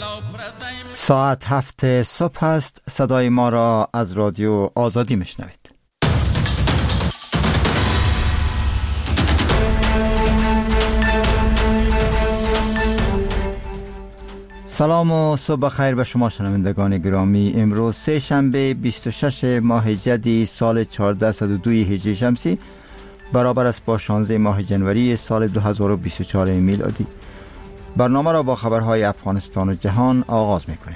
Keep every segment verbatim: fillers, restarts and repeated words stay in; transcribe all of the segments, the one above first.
ساعت هفت صبح است. صدای ما را از رادیو آزادی میشنوید. سلام و صبح خیر به شما شنوندگان گرامی. امروز سه شنبه بیست و شش ماه جدی سال چهارصد و دو هجری شمسی برابر است با شانزده ماه جنوری سال دو هزار و بیست و چهار میلادی. برنامه را با خبرهای افغانستان و جهان آغاز میکنیم.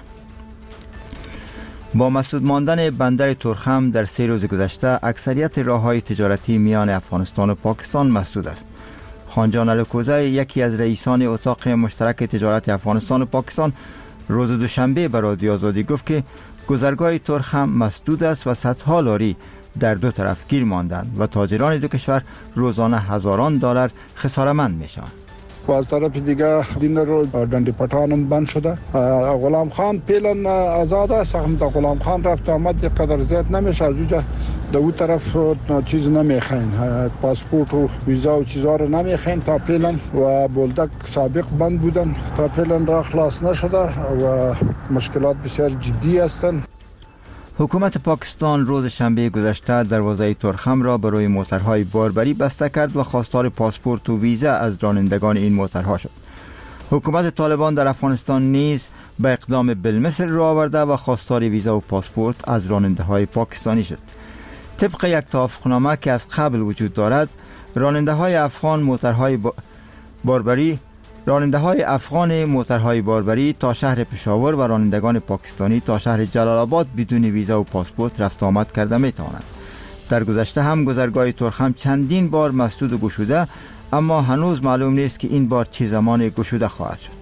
با مسدود ماندن بندر تورخم در سه روز گذشته اکثریت راههای تجارتی میان افغانستان و پاکستان مسدود است. خانجان الکوزه، یکی از رئیسان اتاق مشترک تجارت افغانستان و پاکستان، روز دوشنبه به رادیو آزادی گفت که گذرگاه تورخم مسدود است و صدها لاری در دو طرف گیر ماندند و تاجران دو کشور روزانه هزاران دلار خساره‌مند میشوند. و از طرف دیگه دین رو دندی پټانم بند شده. غلام خان پیلن آزاد است، هم تا غلام خان رفت آمد قدر زیاد نمیشه. از اونجا دو اون طرف چیز نمیخواین، پاسپورت و ویزا و چیزا رو نمیخواین تا پیلن. و بولدک سابق بند بودن تا پیلن را خلاص نشده و مشکلات بسیار جدی هستند. حکومت پاکستان روز شنبه گذشته دروازه تورخم را برای موترهای باربری بسته کرد و خواستار پاسپورت و ویزا از رانندگان این موترها شد. حکومت طالبان در افغانستان نیز به اقدام بالمثل رو آورده و خواستار ویزا و پاسپورت از راننده های پاکستانی شد. طبق یک توافقنامه که از قبل وجود دارد، راننده های افغان موترهای باربری راننده های افغان موترهای باربری تا شهر پشاور و رانندگان پاکستانی تا شهر جلال آباد بدون ویزا و پاسپورت رفت آمد کرده می توانند. در گذشته هم گذرگاه تورخم چندین بار مسدود و گشوده، اما هنوز معلوم نیست که این بار چه زمان گشوده خواهد شد.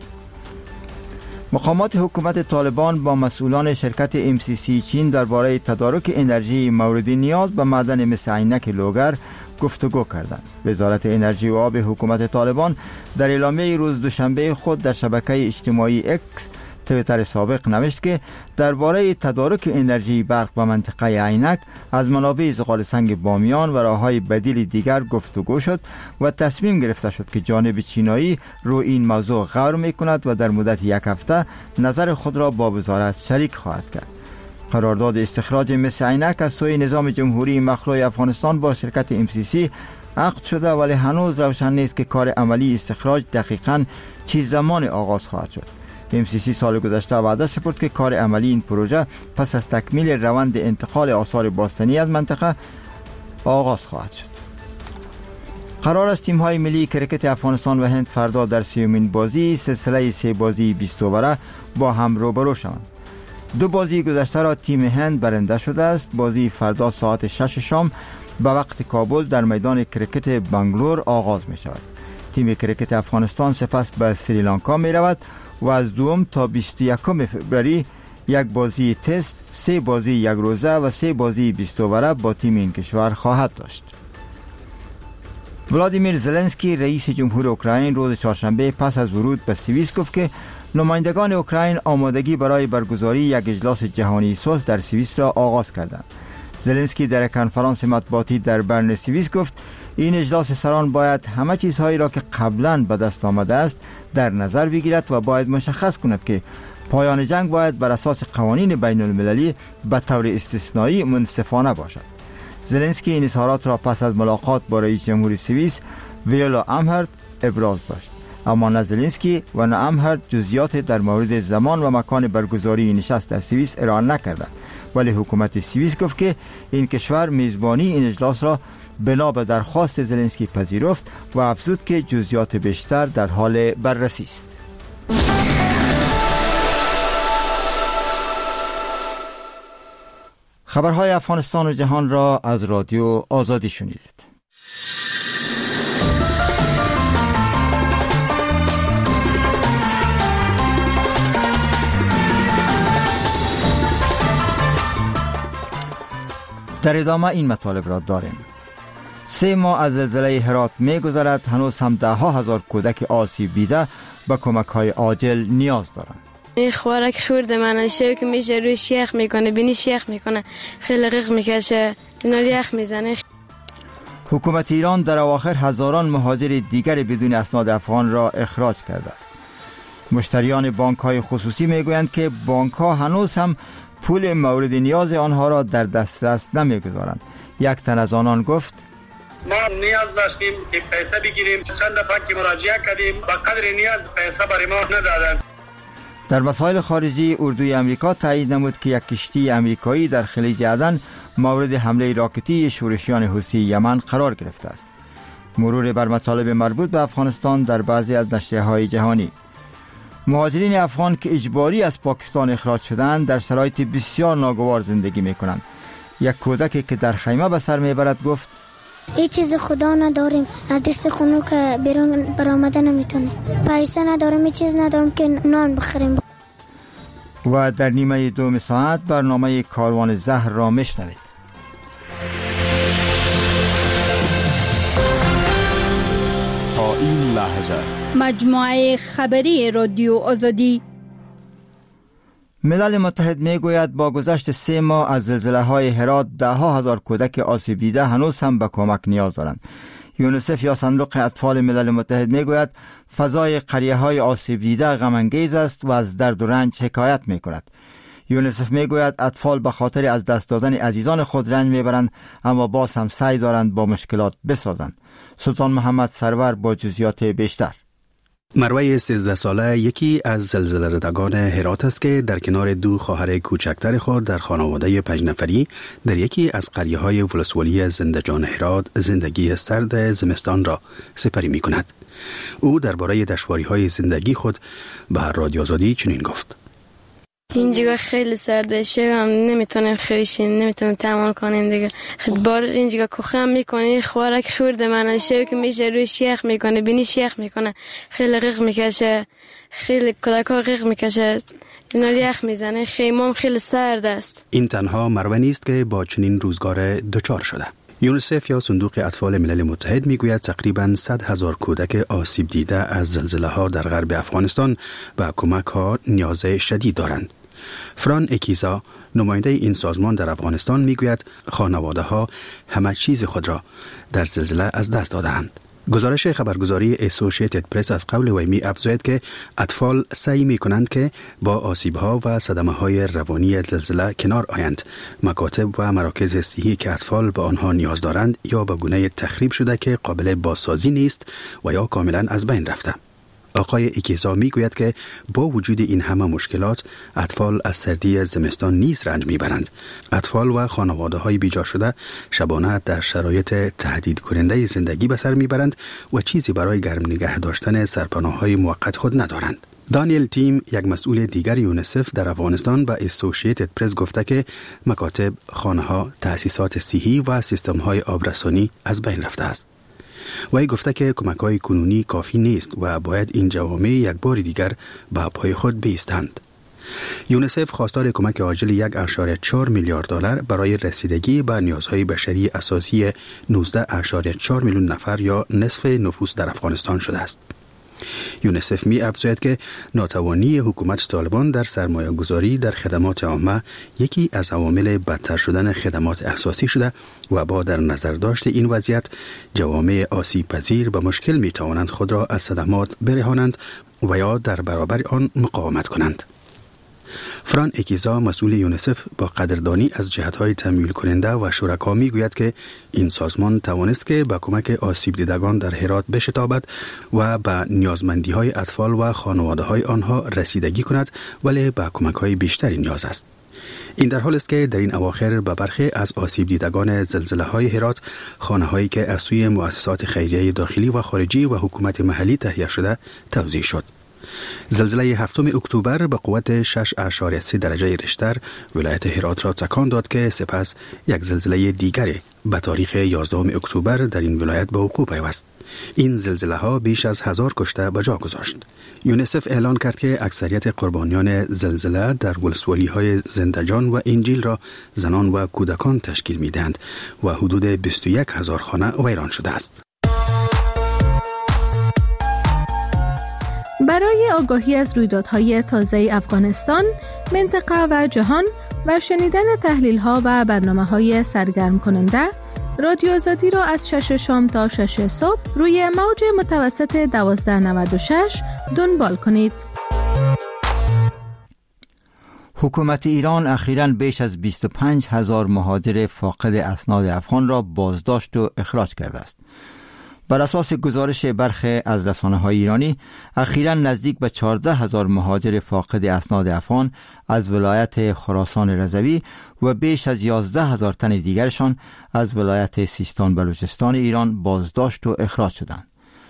مقامات حکومت طالبان با مسئولان شرکت ام سی سی چین درباره تدارک انرژی مورد نیاز به معدن مثل عینک لوگر گفتگو کردند. وزارت انرژی و آب حکومت طالبان در اعلامیه روز دوشنبه خود در شبکه اجتماعی اکس تویتر سابق نوشت که درباره تدارک انرژی برق به منطقه عینک از منابع زغال سنگ بامیان و راههای بدیل دیگر گفتگو شد و تصمیم گرفته شد که جانب چینایی رو این موضوع غور میکند و در مدت یک هفته نظر خود را با وزارت شریک خواهد کرد. قرارداد استخراج مس عینک از سوی نظام جمهوری مخلوع افغانستان با شرکت ام سی سی عقد شده، ولی هنوز روشن نیست که کار عملی استخراج دقیقاً چه زمان آغاز خواهد شد. ام سی سی سال گذشته وعده سپرد که کار عملی این پروژه پس از تکمیل روند انتقال آثار باستانی از منطقه آغاز خواهد شد. قرار است تیم‌های ملی کرکت افغانستان و هند فردا در سیومین بازی سلسله سه بازی بیست اووره با هم روبرو شوند. دو بازی گذشته را تیم هند برنده شده است. بازی فردا ساعت شش شام به وقت کابل در میدان کرکت بنگلور آغاز می شود. تیم کرکت افغانستان سپس به سریلانکا می رود و از دوم تا بیست و یکم فوریه یک بازی تست، سه بازی یک روزه و سه بازی بیست اووره با تیم این کشور خواهد داشت. ولادیمیر زلنسکی رئیس جمهور اوکراین روز چهارشنبه پس از ورود به سوئیس گفت که نمایندگان اوکراین آمادگی برای برگزاری یک اجلاس جهانی صلح در سوئیس را آغاز کردند. زلنسکی در کنفرانس مطبوعاتی در برن سوئیس گفت این اجلاس سران باید همه چیزهایی را که قبلا به دست آمده است در نظر بگیرد و باید مشخص کند که پایان جنگ باید بر اساس قوانین بین المللی به طور استثنایی منصفانه باشد. زلنسکی این اظهارات را پس از ملاقات با رئیس جمهور سوئیس ویولا امهرت ابراز داشت، اما نه زلنسکی و نه امهرت جزئیات در مورد زمان و مکان برگزاری این نشست در سوئیس ارائه نکردند، ولی حکومت سوئیس گفت که این کشور میزبانی این اجلاس را بنا به درخواست زلنسکی پذیرفت و افزود که جزئیات بیشتر در حال بررسی است. خبرهای افغانستان و جهان را از رادیو آزادی شنیدید. در ادامه این مطالب را داریم. سه ماه از زلزله هرات می گذرد، هنوز هم ده ها هزار کودک آسیب دیده به کمک های عاجل نیاز دارند. این خوارک خورده من شو که میشه روی شیخ میکنه، بینی شیخ میکنه، خیلی غیق میکشه، اینا یخ میزنه. حکومت ایران در اواخر هزاران مهاجر دیگر بدون اسناد افغان را اخراج کرده است. مشتریان بانک های خصوصی میگویند که بانک ها هنوز هم پول مورد نیاز آنها را در دسترس نمیگذارند. یک تن از آنان گفت: ما نیاز داشتیم که پیسه بگیریم، چند دفعه که مراجعه کردیم با قدر نیاز پیسه برای ما ندادند. در مسائل خارجی، اردوی امریکا تایید نمود که یک کشتی امریکایی در خلیج عدن مورد حمله راکتی شورشیان حوثی یمن قرار گرفته است. مرور بر مطالب مربوط به افغانستان در بعضی از نشریه‌های جهانی. مهاجرین افغان که اجباری از پاکستان اخراج شدند در شرایط بسیار ناگوار زندگی می‌کنند. یک کودکی که در خیمه به سر میبرد گفت: هیچ چیز خدا نداریم، از دست خونو که بیرون برآمده نمیتونیم، پیسه نداریم، هیچ چیز نداریم که نان بخریم. و در نیمه دوم ساعت برنامه کاروان زهر را میشنوید. تا این لحظه مجموعه خبری رادیو آزادی. ملل متحد میگوید با گذشت سه ماه از زلزله های هرات ده ها هزار کودک آسیب دیده هنوز هم به کمک نیاز دارند. یونیسف یا صندوق اطفال ملل متحد میگوید فضای قریه های آسیب دیده غم انگیز است و از درد و رنج حکایت میکند. یونیسف میگوید اطفال به خاطر از دست دادن عزیزان خود رنج میبرند، اما باز هم سعی دارند با مشکلات بسازند. سلطان محمد سرور با جزئیات بیشتر. مروه سیزده ساله یکی از زلزله زدگان هرات است که در کنار دو خواهر کوچکتر خود در خانواده پنج نفری در یکی از قریه‌های ولسوالی زندجان هرات زندگی سرد زمستان را سپری می کند. او درباره دشواری‌های زندگی خود به رادیو آزادی چنین گفت: اینجا خیلی سرده شب هم نمیتونیم خیشیم، نمیتونیم تحمل کنیم دیگه. خود بار اینجا کوخم میکنه، خوارک خورده من شب که میشه روی شیخ میکنه، بینی شیخ میکنه، خیلی غیق میکشه، خیلی کودکا غیق میکشه، اینا یخ میزنه، خیمم خیلی سرد است. این تنها مروه نیست که با چنین روزگار دچار شده. یونیسف یا صندوق اطفال ملل متحد میگوید تقریباً صد هزار کودک آسیب دیده از زلزله ها در غرب افغانستان و کمک ها نیاز شدید دارند. فران اکیزا نماینده این سازمان در افغانستان میگوید خانواده ها همه چیز خود را در زلزله از دست دادند. گزارش خبرگزاری اسوسییتد پرس از قول وی می افزاید که اطفال سعی می کنند که با آسیب ها و صدمه های روانی زلزله کنار آیند. مکاتب و مراکز صحی که اطفال به آنها نیاز دارند یا به گونه تخریب شده که قابل بازسازی نیست و یا کاملا از بین رفته. آقای اکیزا می گوید که با وجود این همه مشکلات اطفال از سردی زمستان نیز رنج می برند. اطفال و خانواده های بیجا شده شبانه در شرایط تهدید کننده زندگی به سر می برند و چیزی برای گرم نگه داشتن سرپناه های موقت خود ندارند. دانیل تیم، یک مسئول دیگر یونیسف در افغانستان، به اسوسییتد پرس گفته که مکاتب، خانه ها، تأسیسات صحی و سیستم های آبرسانی از بین رفته است. وی گفته که کمک‌های کنونی کافی نیست و باید این جوامع یک بار دیگر به پای خود بایستند. یونیسف خواستار کمک عاجل یک اشاره چهار میلیارد دلار برای رسیدگی به نیازهای بشری اساسی نوزده اشاره چهار میلیون نفر یا نصف نفوس در افغانستان شده است. یونیسف می افزاید که ناتوانی حکومت طالبان در سرمایه گذاری در خدمات عامه یکی از عوامل بدتر شدن خدمات اساسی شده و با در نظر داشت این وضعیت جوامع آسیب پذیر به مشکل می توانند خود را از صدمات برهانند و یا در برابر آن مقاومت کنند. فران اکیزا مسئول یونیسف با قدردانی از جهت‌های تمویل کننده و شرکا میگوید که این سازمان توانست که با کمک آسیب دیدگان در هرات بشتابد و به نیازمندی‌های اطفال و خانواده‌های آنها رسیدگی کند، ولی به کمک‌های بیشتری نیاز است. این در حال است که در این اواخر به برخی از آسیب دیدگان زلزله‌های هرات خانه‌هایی که از سوی مؤسسات خیریه داخلی و خارجی و حکومت محلی تهیه شده توزیع شد. زلزله هفتم اکتبر به قوت شش اشاره سه درجه ریشتر ولایت هرات را تکان داد که سپس یک زلزله دیگری به تاریخ یازدهم اکتبر در این ولایت به وقوع پیوست. این زلزله ها بیش از هزار کشته به جا گذاشت. یونیسف اعلان کرد که اکثریت قربانیان زلزله در ولسوالی های زندجان و انجیل را زنان و کودکان تشکیل می دهند و حدود بیست و یک هزار خانه ویران شده است. برای آگاهی از رویدادهای تازه افغانستان، منطقه و جهان و شنیدن تحلیل‌ها و برنامه‌های سرگرم کننده، رادیو آزادی را از شش شام تا شش صبح روی موج متوسط دوازده نود و شش دنبال کنید. حکومت ایران اخیراً بیش از بیست و پنج هزار مهاجر فاقد اسناد افغان را بازداشت و اخراج کرده است. بر اساس گزارش برخی از رسانه‌های ایرانی، اخیراً نزدیک به چهارده هزار مهاجر فاقد اسناد افغان از ولایت خراسان رضوی و بیش از یازده هزار تن دیگرشان از ولایت سیستان بلوچستان ایران بازداشت و اخراج شدند.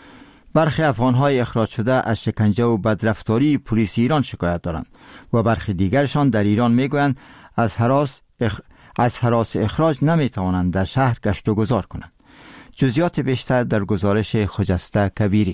برخی افغان‌های اخراج شده از شکنجه و بدرفتاری پلیس ایران شکایت دارند و برخی دیگرشان در ایران میگویند از هراس اخ... از هراس اخراج نمیتوانند در شهر گشت و گذار کنند. جزئیات بیشتر در گزارش خجسته کبیری.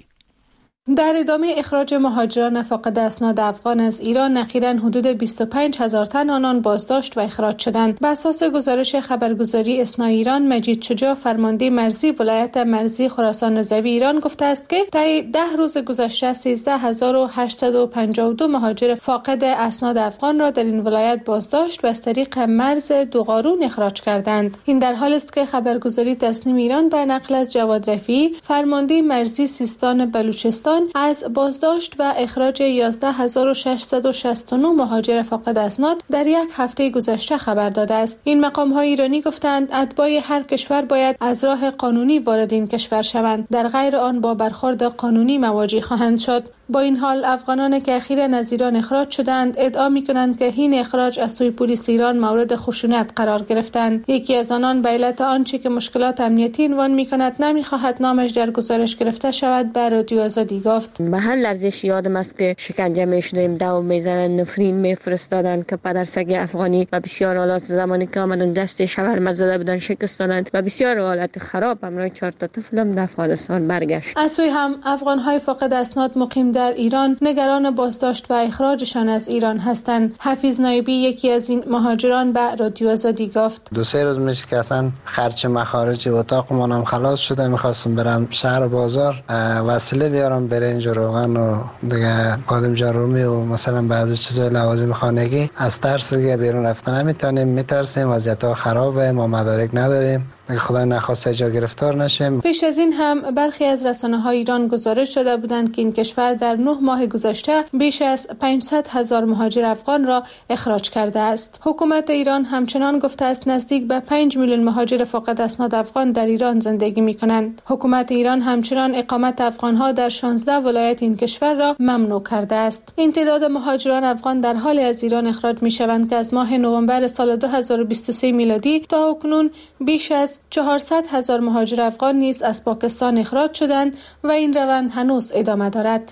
در ادامه اخراج مهاجران فاقد اسناد افغان از ایران، اخیراً حدود بیست و پنج هزار تن آنان بازداشت و اخراج شدند. بر اساس گزارش خبرگزاری اسنا ایران، مجید شجاع، فرمانده مرزی ولایت مرزی خراسان رضوی ایران گفته است که طی ده روز گذشته سیزده هزار و هشتصد و پنجاه و دو مهاجر فاقد اسناد افغان را در این ولایت بازداشت و از طریق مرز دوقارون اخراج کردند. این در حالی است که خبرگزاری تصنیم ایران به نقل از جواد رفیعی، فرمانده مرزی سیستان بلوچستان، از بازداشت و اخراج یازده هزار و ششصد و شصت و نه مهاجر فاقد اسناد در یک هفته گذشته خبر داده است. این مقام‌های ایرانی گفتند اتباع هر کشور باید از راه قانونی وارد این کشور شوند، در غیر آن با برخورد قانونی مواجه خواهند شد. با این حال افغانان که اخیراً از ایران اخراج شدند ادعا می‌کنند که این اخراج از سوی پلیس ایران مورد خشونت قرار گرفتند. یکی از آنان به علت آنچه که مشکلات امنیتی عنوان می‌کند نمی‌خواهد نامش در گزارش گرفته شود به رادیو آزادی گفت: به هر لحظه یادم است که شکنجه می‌شدیم، داو می‌زدن، نفرین می‌فرستادن که پدرسگ افغانی و بسیار حالات زمانی که آمدن دست شاورما زده بودن شکست دادن و بسیار حالت خراب. همراه چهار تا طفلم در افغانستان برگشت. از سوی هم افغان‌های فاقد اسناد مقیم در ایران نگران بازداشت و اخراجشان از ایران هستند. حفیظ نایبی، یکی از این مهاجران، به رادیو آزادی گفت: دو سه روز میشه که اصلا خرچ مخارج اتاق منم خلاص شده، میخواستم برم شهر بازار وسیله بیارم، برنج و روغن و دیگه بادم جارومی و مثلا بعضی چیزای لوازم خانگی. از ترس دیگه بیرون رفتن نمیتونیم، میترسیم، وضعیت خرابه، ما مدارک نداریم، خدا نخواسته جا گرفتار نشیم. پیش از این هم برخی از رسانه‌های ایران گزارش داده بودند که این کشور در نه ماه گذشته بیش از پانصد هزار مهاجر افغان را اخراج کرده است. حکومت ایران همچنان گفته است نزدیک به پنج میلیون مهاجر فاقد اسناد افغان در ایران زندگی می‌کنند. حکومت ایران همچنان اقامت افغان‌ها در شانزده ولایت این کشور را ممنوع کرده است. این تعداد مهاجران افغان در حال از ایران اخراج می‌شوند که از ماه نوامبر سال دو هزار و بیست و سه میلادی تا اکنون بیش از چهارصد هزار مهاجر افغان نیز از پاکستان اخراج شدند و این روند هنوز ادامه دارد.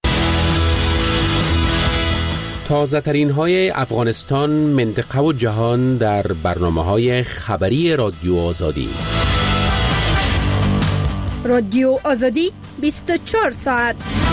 تازه ترین های افغانستان، منطقه و جهان در برنامه های خبری رادیو آزادی. رادیو آزادی بیست و چهار ساعت.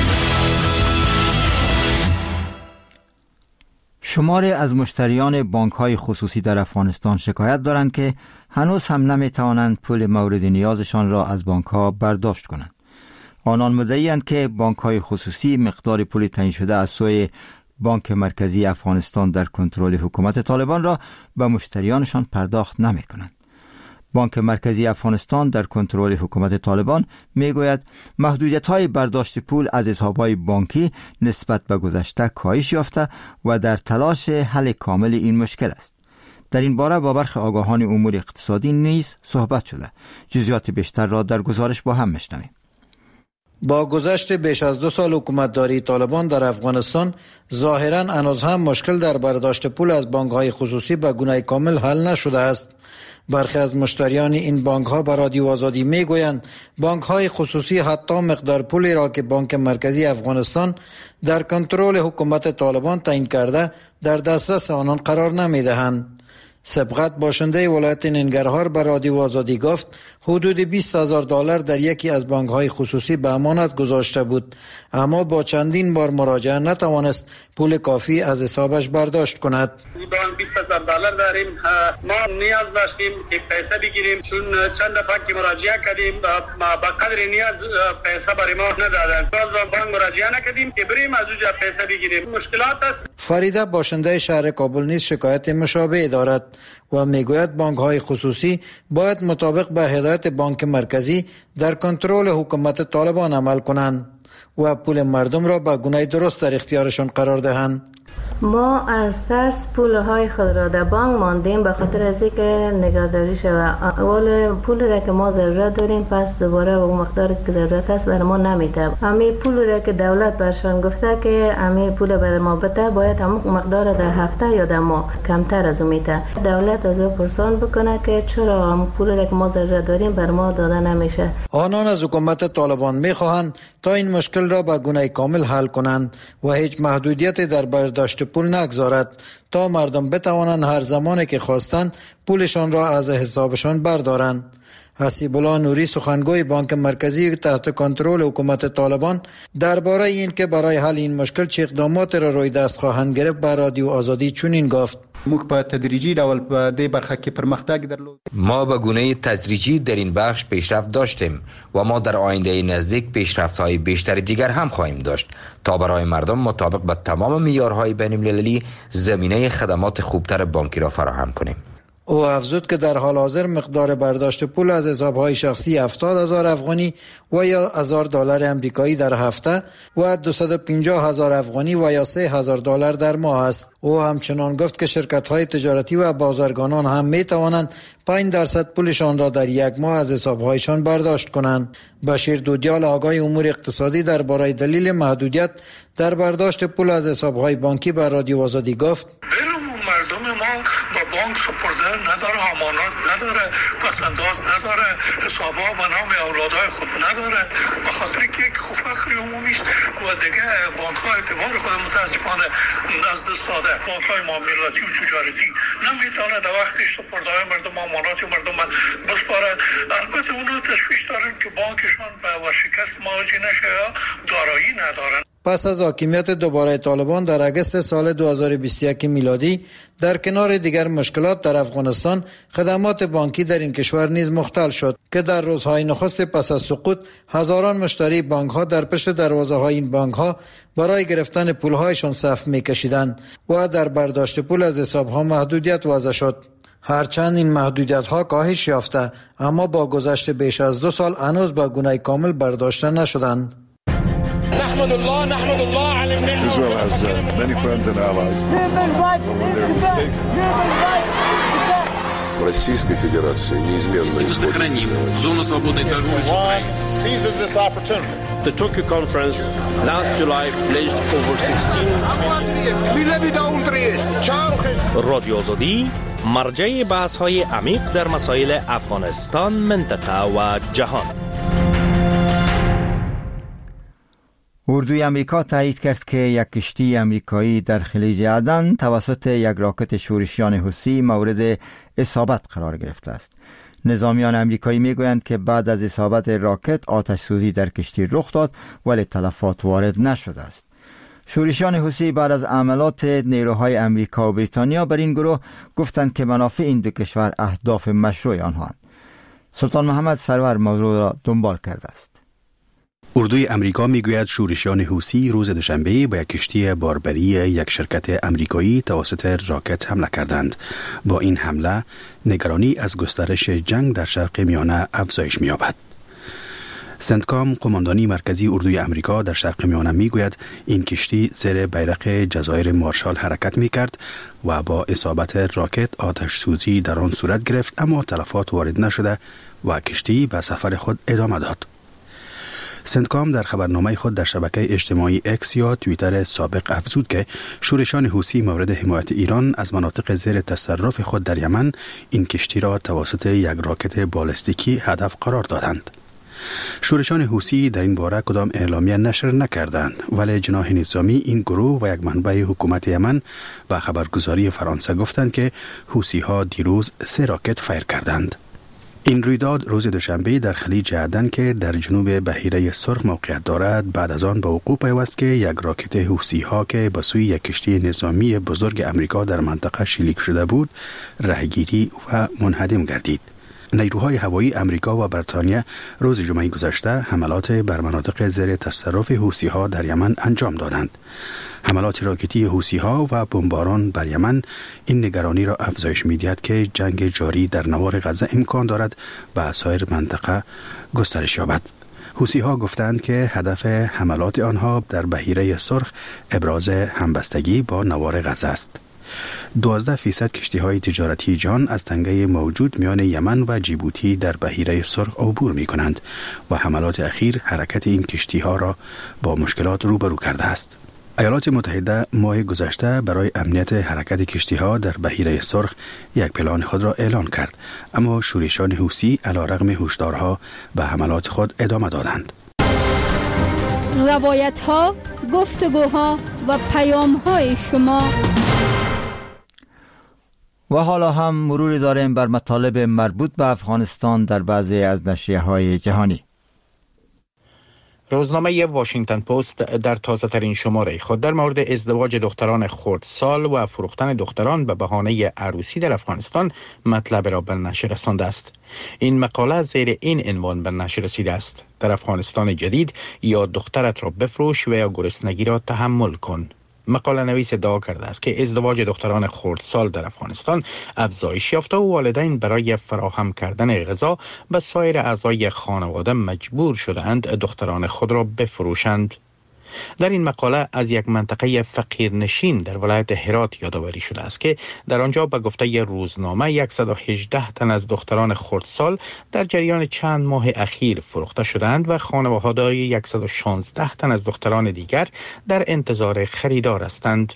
شماری از مشتریان بانک‌های خصوصی در افغانستان شکایت دارند که هنوز هم نمی‌توانند پول مورد نیازشان را از بانک‌ها برداشت کنند. آنان مدعی‌اند که بانک‌های خصوصی مقدار پول تعیین شده از سوی بانک مرکزی افغانستان در کنترل حکومت طالبان را به مشتریانشان پرداخت نمی‌کنند. بانک مرکزی افغانستان در کنترل حکومت طالبان میگوید محدودیت‌های برداشت پول از حساب‌های بانکی نسبت به گذشته کاهش یافته و در تلاش حل کامل این مشکل است. در این باره با برخی آگاهان امور اقتصادی نیز صحبت شده. جزئیات بیشتر را در گزارش با هم میشنویم. با گذشت بیش از دو سال حکومتداری طالبان در افغانستان، ظاهراً هنوز هم مشکل در برداشت پول از بانک‌های خصوصی به گونه کامل حل نشده است. برخی از مشتریان این بانک‌ها به رادیو آزادی می‌گویند بانک‌های خصوصی حتی مقدار پولی را که بانک مرکزی افغانستان در کنترل حکومت طالبان تعیین کرده در دسترس آنان قرار نمی‌دهند. سبقت باشنده ولایت ننگرهار به رادیو آزادی گفت حدود بیست هزار دلار در یکی از بانک‌های خصوصی به امانت گذاشته بود، اما با چندین بار مراجعه نتوانست پول کافی از حسابش برداشت کند. بانک بیست هزار دلار داریم، ما نیاز داشتیم که پیسه بگیریم، چون چند دفعه که مراجعه کردیم با قدر نیاز پیسه برای ما ندادند. باز با بانک مراجعه نکردیم که بریم از اونجا پیسه بگیریم. مشکلات است. فریده باشنده شهر کابل نیز شکایت مشابه دارد و میگوید بانک‌های خصوصی باید مطابق به هدایت بانک مرکزی در کنترل حکومت طالبان عمل کنند و پول مردم را به گونه درست در اختیارشان قرار دهند. ما از ترس پولهای خود را در بانک ماندیم به خاطر از اینکه نگهداری شود. اول پول را که ما ضرورت داریم پس دوباره اون مقداری که ضرورت است برای ما نمیده. همین پول را که دولت برشان گفته که همین پول برای ما بده باید همون مقدار در هفته یا در ماه کمتر از اون میده. دولت از او پرسان بکنه که چرا همون پول را که ما ضرورت داریم برای ما داده نمیشه. آنان از حکومت طالبان میخواهند تا این مشکل را به گونه کامل حل کنند و هیچ محدودیتی در برداشت پول نگذارد تا مردم بتوانند هر زمانی که خواستند پولشان را از حسابشان بردارند. حسیب الله نوری سخنگوی بانک مرکزی تحت کنترل حکومت طالبان درباره این که برای حل این مشکل چه اقدامات را روی دست خواهند گرفت به رادیو آزادی چنین گفت: موږ په تدریجی ډول په دې برخه کې پرمختګ درلود. ما به گونه تدریجی در این بخش پیشرفت داشتیم و ما در آینده نزدیک پیشرفت‌های بیشتر دیگر هم خواهیم داشت تا برای مردم مطابق با تمام معیارهای بین‌المللی زمینه خدمات خوبتر بانکی را فراهم کنیم. او افزود که در حال حاضر مقدار برداشت پول از حساب‌های شخصی هفتاد هزار افغانی و یا هزار دلار امریکایی در هفته و دویست و پنجاه هزار افغانی و یا سه هزار دلار در ماه است. او همچنان گفت که شرکت‌های تجارتی و بازرگانان هم می‌توانند پنج درصد پولشان را در یک ماه از حساب‌هایشان برداشت کنند. بشیر دودیال آگاه امور اقتصادی درباره دلیل محدودیت در برداشت پول از حساب‌های بانکی به رادیو آزادی گفت: مردم ما با بانک سپرده نداره، امانات نداره، پسنداز نداره، حسابها به نام اولادهای خود نداره، به خاطر که یک فقر عمومی است و دیگه بانک ها اعتبار خود متاسفانه از دست داده. بانک های معاملاتی و تجارتی نمیتونه در وقتش سپرده های مردم امانات مردم بسپاره. البته اونا تشویش دارن که بانکشان به ورشکست مواجه نشه یا دارایی ندارن. پس از حاکمیت دوباره طالبان در اگست سال دو هزار و بیست و یک میلادی در کنار دیگر مشکلات در افغانستان خدمات بانکی در این کشور نیز مختل شد که در روزهای نخست پس از سقوط هزاران مشتری بانک ها در پشت دروازه های این بانک ها برای گرفتن پول هایشان صف می کشیدند و در برداشت پول از حساب ها محدودیت وضع شد. هرچند این محدودیت ها کاهش یافته اما با گذشت بیش از دو سال هنوز به گونه کامل برداشته نشدند. نحمد الله نحمد الله على النعمة. Israel has uh, many friends and allies. But when they're mistaken. Российской Федерации неизменно сохраним зону свободной торговли с Украиной. Seizes this opportunity. The Tokyo conference last July pledged over sixteen. رادیو آزادی مرجع بحث‌های عمیق در مسائل افغانستان، منطقه و جهان. اردوی امریکا تایید کرد که یک کشتی امریکایی در خلیج عدن توسط یک راکت شورشیان حوثی مورد اصابت قرار گرفته است. نظامیان امریکایی میگویند که بعد از اصابت راکت آتش سوزی در کشتی رخ داد ولی تلفات وارد نشده است. شورشیان حوثی بعد از عملات نیروهای امریکا و بریتانیا بر این گروه گفتند که منافع این دو کشور اهداف مشروع آنهاند. سلطان محمد سرور موضوع را دنبال کرده است. اردوی امریکا میگوید شورشیان حوثی روز دوشنبه به یک کشتی باربری یک شرکت امریکایی توسط راکت حمله کردند. با این حمله نگرانی از گسترش جنگ در شرق میانه افزایش می‌یابد. سنتکام قماندانی مرکزی اردوی امریکا در شرق میانه میگوید این کشتی زیر بیرق جزایر مارشال حرکت میکرد و با اصابت راکت آتش سوزی در آن صورت گرفت اما تلفات وارد نشده و کشتی به سفر خود ادامه داد. سنتکام در خبرنامه خود در شبکه اجتماعی اکس یا توییتر سابق افزود که شورشیان حوثی مورد حمایت ایران از مناطق زیر تصرف خود در یمن این کشتی را توسط یک راکت بالستیکی هدف قرار دادند. شورشیان حوثی در این باره کدام اعلامیه نشر نکردند ولی جناح نظامی این گروه و یک منبع حکومت یمن با خبرگزاری فرانسه گفتند که حوثی ها دیروز سه راکت فایر کردند. این رویداد روز دوشنبه در خلیج عدن که در جنوب بحیره سرخ موقعیت دارد بعد از آن به وقوع پیوست که یک راکت حوثی ها که به سوی یک کشتی نظامی بزرگ امریکا در منطقه شلیک شده بود رهگیری و منهدم گردید. نیروهای هوایی امریکا و بریتانیا روز جمعه گذشته حملات بر مناطق زیر تصرف حوثی ها در یمن انجام دادند. حملات راکتی حوثی ها و بمباران بر یمن این نگرانی را افزایش می‌دهد که جنگ جاری در نوار غزه امکان دارد به سایر منطقه گسترش یابد. حوثی ها گفتند که هدف حملات آنها در بحیره سرخ ابراز همبستگی با نوار غزه است. دوازده فیصد کشتی های تجارتی جهان از تنگه موجود میان یمن و جیبوتی در بحیره سرخ عبور می کنند و حملات اخیر حرکت این کشتی ها را با مشکلات روبرو کرده است. ایالات متحده ماه گذشته برای امنیت حرکت کشتی ها در بحیره سرخ یک پلان خود را اعلان کرد، اما شورشان حوثی علیرغم هشدارها به حملات خود ادامه دادند. روایت ها، گفتگوها و پیام های شما. و حالا هم مروری داریم بر مطالب مربوط به افغانستان در بعضی از نشریه‌های جهانی. روزنامه واشنگتن پست در تازه ترین شماره خود در مورد ازدواج دختران خردسال و فروختن دختران به بهانه عروسی در افغانستان مطلب را به نشر رسانده است. این مقاله زیر این عنوان به نشر رسیده است: در افغانستان جدید یا دخترت را بفروش و یا گرسنگی را تحمل کن. مقاله نویس ادعا کرده است که ازدواج دختران خردسال در افغانستان افزایش یافته و والدین برای فراهم کردن غذا به سایر اعضای خانواده مجبور شدند دختران خود را بفروشند. در این مقاله از یک منطقه فقیرنشین در ولایت هرات یادآوری شده است که در آنجا به گفته روزنامه صد و هجده تن از دختران خردسال در جریان چند ماه اخیر فروخته شدند و خانواده‌های صد و شانزده تن از دختران دیگر در انتظار خریدار هستند.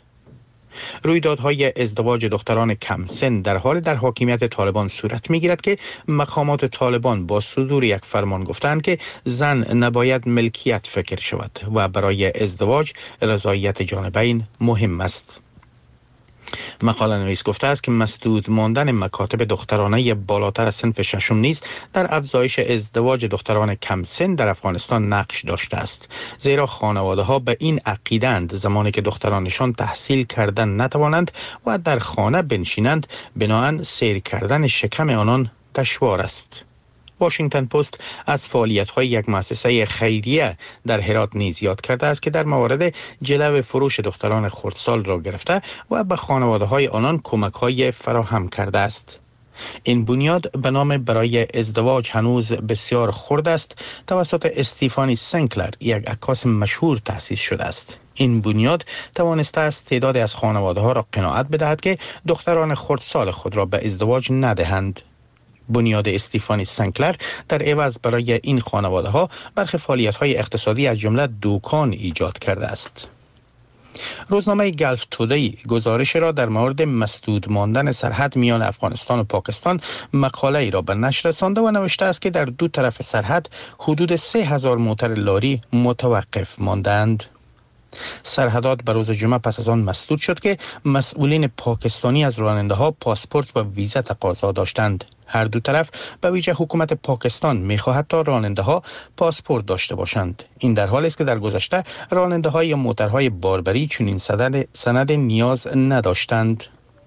رویدادهای ازدواج دختران کم سن در حال در حاکمیت طالبان صورت می‌گیرد که مقامات طالبان با صدور یک فرمان گفتند که زن نباید ملکیت فکر شود و برای ازدواج رضایت جانبین مهم است. مقاله نویس گفته است که مسدود ماندن مکاتب دخترانه بالاتر از صنف ششم نیز در افزایش ازدواج دختران کم سن در افغانستان نقش داشته است، زیرا خانواده ها به این عقیدند زمانی که دخترانشان تحصیل کردن نتوانند و در خانه بنشینند بناهن سیر کردن شکم آنان دشوار است. واشنگتن پست از فعالیت‌های یک مؤسسه خیریه در هرات نیز یاد کرده است که در موارد جلو فروش دختران خردسال را گرفته و به خانواده‌های آنان کمک‌های فراهم کرده است. این بنیاد به نام برای ازدواج هنوز بسیار خرد است توسط استیفانی سنکلر، یک عکاس مشهور تأسیس شده است. این بنیاد توانسته است تعدادی از خانواده‌ها را قناعت بدهد که دختران خردسال خود را به ازدواج ندهند. بنیاد استیفانی سنکلر در عوض برای این خانواده ها برخی فعالیت های اقتصادی از جمله دوکان ایجاد کرده است. روزنامه گلف تودی گزارش را در مورد مسدود ماندن سرحد میان افغانستان و پاکستان مقاله ای را به نشر رسانده و نوشته است که در دو طرف سرحد حدود سه هزار موتر لاری متوقف ماندند. سرحدات به روز جمعه پس از آن مسدود شد که مسئولین پاکستانی از راننده ها پاسپورت و ویزا تقاضا داشتند. هر دو طرف به ویژه حکومت پاکستان می‌خواهد تا راننده ها پاسپورت داشته باشند. این در حالی است که در گذشته راننده های موترهای باربری چنین سند سند نیاز نداشتند.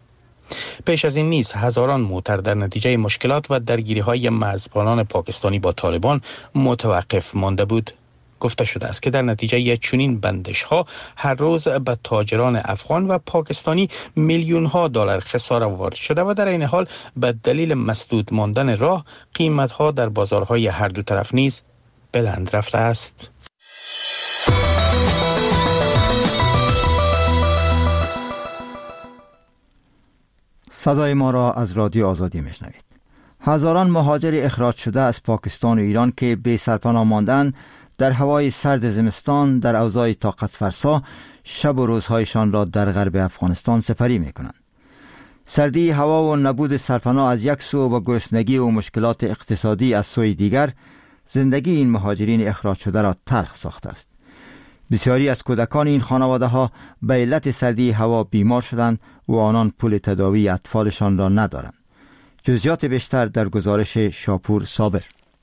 پیش از این نیز هزاران موتر در نتیجه مشکلات و درگیری‌های مرزبانان پاکستانی با طالبان متوقف مانده بود. گفته شده است که در نتیجه چنین بندش ها هر روز به تاجران افغان و پاکستانی میلیون ها دلار خساره وارد شده و در این حال به دلیل مسدود ماندن راه قیمت ها در بازارهای هر دو طرف نیز بلند رفته است. صدای ما را از رادیو آزادی میشنوید. هزاران مهاجر اخراج شده از پاکستان و ایران که بی سرپناه ماندن در هوای سرد زمستان در اوضاع طاقت فرسا شب و روزهایشان را در غرب افغانستان سپری می کنند. سردی هوا و نبود سرپناه از یک سو و گرسنگی و مشکلات اقتصادی از سوی دیگر زندگی این مهاجرین اخراج شده را تلخ ساخته است. بسیاری از کودکان این خانواده ها به علت سردی هوا بیمار شدند و آنان پول تداوی اطفالشان را ندارند. جزئیات بیشتر در گزارش شاپور صابر.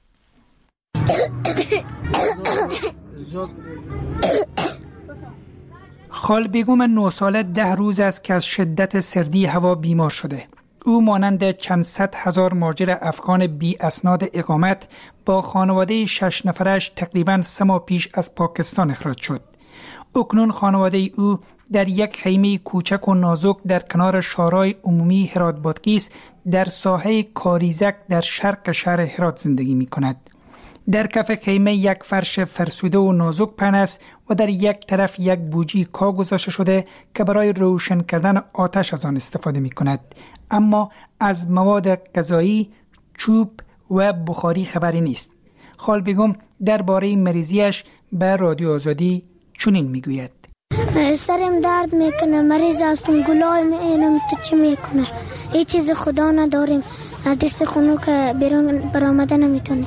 خال بیگم نه ساله ده روز است که از شدت سردی هوا بیمار شده. او مانند چند صد هزار مهاجر افغان بی اسناد اقامت با خانواده شش نفرش تقریباً سه ماه پیش از پاکستان اخراج شد. اکنون خانواده او در یک خیمه کوچک و نازک در کنار شارع عمومی هرات بادغیس در ساحه کاریزک در شرق شهر هرات زندگی می کند. در کف خیمه یک فرش فرسوده و نازک پهن است و در یک طرف یک بوجی کاه گذاشته شده که برای روشن کردن آتش از آن استفاده می کند. اما از مواد غذایی، چوب و بخاری خبری نیست. خال بیگم درباره مریضیش به رادیو آزادی چنین میگوید: سرم درد میکنه، مریض هستم، گلای میینم، تو چی میکنه؟ هیچ چیز خدا نداریم، دست خونو که بیرون برآمده نمیتونه،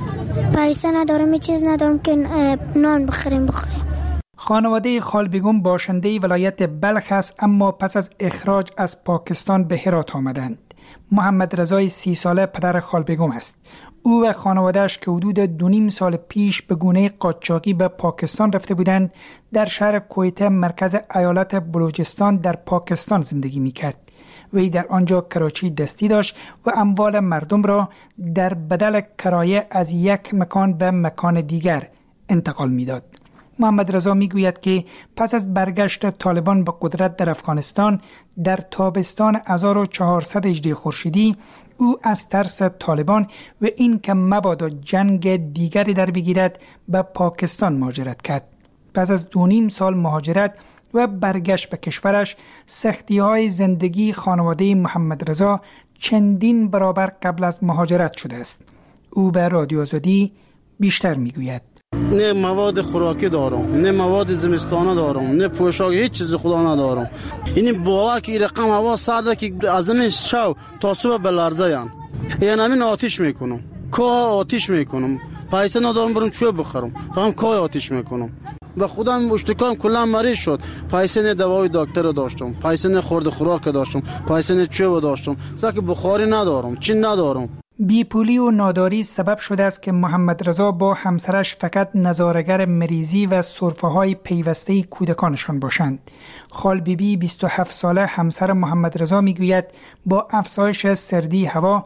پیسه ندارم، هیچ چیز ندارم که نان بخوریم بخوریم. خانواده خال بیگم باشنده ولایت بلخ است، اما پس از اخراج از پاکستان به هرات آمدند. محمد رضای سی ساله پدر خال بیگم است. او و خانواده‌اش که حدود دو نیم سال پیش به گونه قاچاقی به پاکستان رفته بودند، در شهر کویته مرکز ایالت بلوچستان در پاکستان زندگی می‌کرد. وی در آنجا کراچی دستی داشت و اموال مردم را در بدل کرایه از یک مکان به مکان دیگر انتقال می‌داد. محمد رضا میگوید که پس از برگشت طالبان به قدرت در افغانستان در تابستان هزار و چهارصد و هجده خورشیدی او از ترس طالبان و این که مبادا جنگ دیگری در بگیرد به پاکستان مهاجرت کرد. پس از دو نیم سال مهاجرت و برگشت به کشورش، سختی‌های زندگی خانواده محمد رضا چندین برابر قبل از مهاجرت شده است. او به رادیو آزادی بیشتر میگوید: نه مواد خوراکی دارم، نه مواد زمستانه دارم، نه پوشاک، هیچ چیز خدا ندارم. این باور که این رقم هوا سرده که از این شو تا صبح بلرزه یان یعنی همین آتیش میکنم، کاه آتیش میکنم، پیسه ندارم برم چوب بخرم، فهم کاه آتیش میکنم. و خودم مشتکام کلا مریض شد، پیسه نه دوای دکتر داشتم، پیسه نه خورد خوراک داشتم، پیسه نه چوب داشتم، زاک بخاری ندارم، چی ندارم. بیپولی و ناداری سبب شده است که محمد رضا با همسرش فقط نظاره‌گر مریضی و سرفه‌های پیوسته کودکانشان باشند. خال بیبی بیست و هفت ساله همسر محمد رضا میگوید با افزایش سردی هوا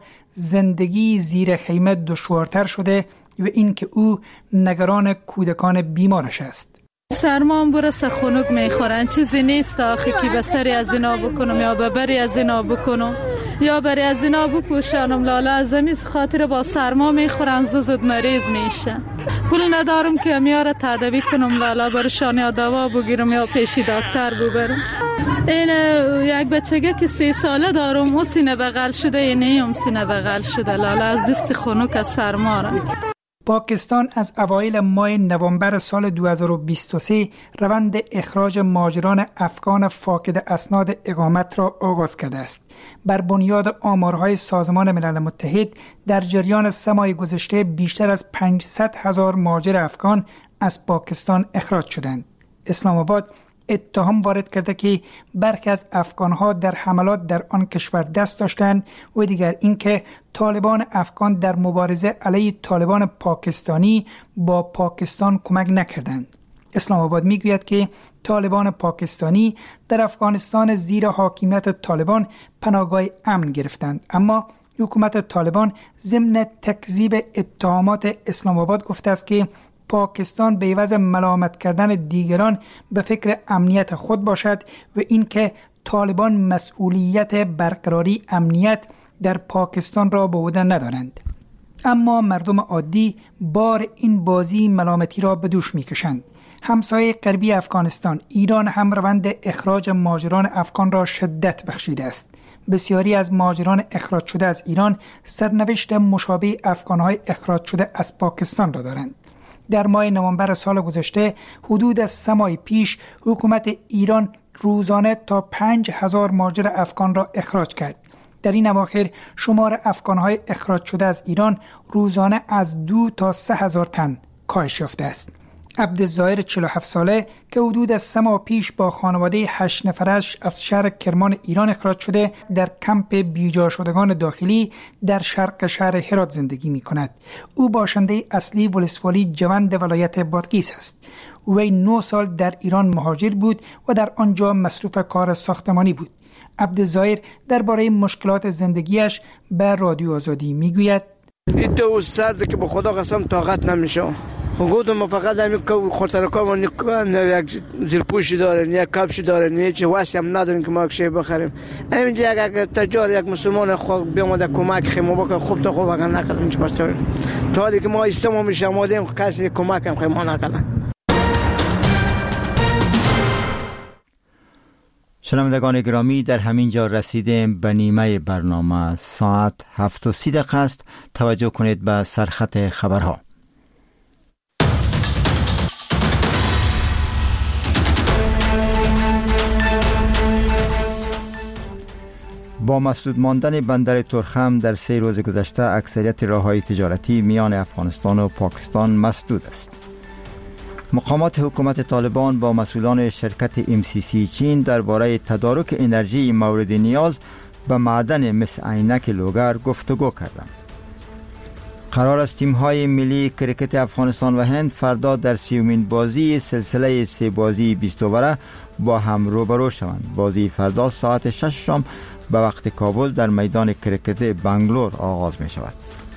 زندگی زیر خیمه دشوارتر شده و اینکه او نگران کودکان بیمارش است. سرمان برسه خنک میخورن، چیزی نیست آخی که بسری از اینا بکنم یا ببری از اینا بکنم یا بری از اینا بپوشانم. لاله از امیز خاطر با سرما میخورن، زود مریض میشه. پول ندارم که میاره تداوی کنم، لاله برشان یا دوا بگیرم یا پیشی دکتر ببرم. این یک بچگه که سی ساله دارم، او سینه بغل شده، اینه هم سینه بغل شده، لاله از دست خنک از سرما را. پاکستان از اوایل ماه نوامبر سال دو هزار و بیست و سه روند اخراج مهاجران افغان فاقد اسناد اقامت را آغاز کرده است. بر بنیاد آمارهای سازمان ملل متحد در جریان سه ماه گذشته بیشتر از پانصد هزار مهاجر افغان از پاکستان اخراج شدند. اسلام آباد اتهام وارد کرده که برخی از افغانها در حملات در آن کشور دست داشتند و دیگر اینکه طالبان افغان در مبارزه علیه طالبان پاکستانی با پاکستان کمک نکردند. اسلام آباد میگوید که طالبان پاکستانی در افغانستان زیر حاکمیت طالبان پناهگاه امن گرفتند، اما حکومت طالبان ضمن تکذیب اتهامات اسلام آباد گفته است که پاکستان به عوض ملامت کردن دیگران به فکر امنیت خود باشد و اینکه طالبان مسئولیت برقراری امنیت در پاکستان را به عهده ندارند. اما مردم عادی بار این بازی ملامتی را به دوش میکشند. همسایه غربی افغانستان ایران هم روند اخراج مهاجران افغان را شدت بخشیده است. بسیاری از مهاجران اخراج شده از ایران سرنوشت مشابه افغانهای اخراج شده از پاکستان را دارند. در ماه نوامبر سال گذشته حدود از سه ماه پیش حکومت ایران روزانه تا پنج هزار مهاجر افغان را اخراج کرد. در این اواخر شمار افغانهای اخراج شده از ایران روزانه از دو تا سه هزار تن کاهش یافته است. عبدالظاهر چهل و هفت ساله که حدود از سه ماه پیش با خانواده هشت نفرش از شهر کرمان ایران اخراج شده در کمپ بیجا شدگان داخلی در شرق شهر هرات زندگی می کند. او باشنده اصلی ولسوالی جوند ولایت بادغیس است. وی نه سال در ایران مهاجر بود و در آنجا مصروف کار ساختمانی بود. عبدالظاهر درباره مشکلات زندگیش به رادیو آزادی می گوید: این تو استاد که به خدا قسم طاقت نمیشه. گفتم فقط همین خودسرکار یک زیرپوشی دارن، یک کفشی دارن، هیچ واسه هم ندارن که ما کشی بخریم. همینجا اگر تجار یک مسلمان خود بیامده کمک خیمو بکنه خوب تا خوب اگر نکردن چه پس تا حالی که ما ایستم میشم آمادیم کسی کمک هم خیمو نکردن. شنوندگان گرامی، در همین جا رسیدیم به نیمه برنامه. ساعت هفت و سی دقیقه است. توجه کنید به سرخط خبرها. با مسدود ماندن بندر ترخم در سه روز گذشته اکثریت راههای تجارتی میان افغانستان و پاکستان مسدود است. مقامات حکومت طالبان با مسئولان شرکت ام سی سی چین درباره تدارک انرژی مورد نیاز به معدن مس عینک لوگر گفتگو کردند. قرار است تیم‌های ملی کرکت افغانستان و هند فردا در سیومین بازی سلسله سه بازی بیست اووره با هم روبرو شوند. بازی فردا ساعت شش شام به وقت کابل در میدان کرکت بنگلور آغاز می شود.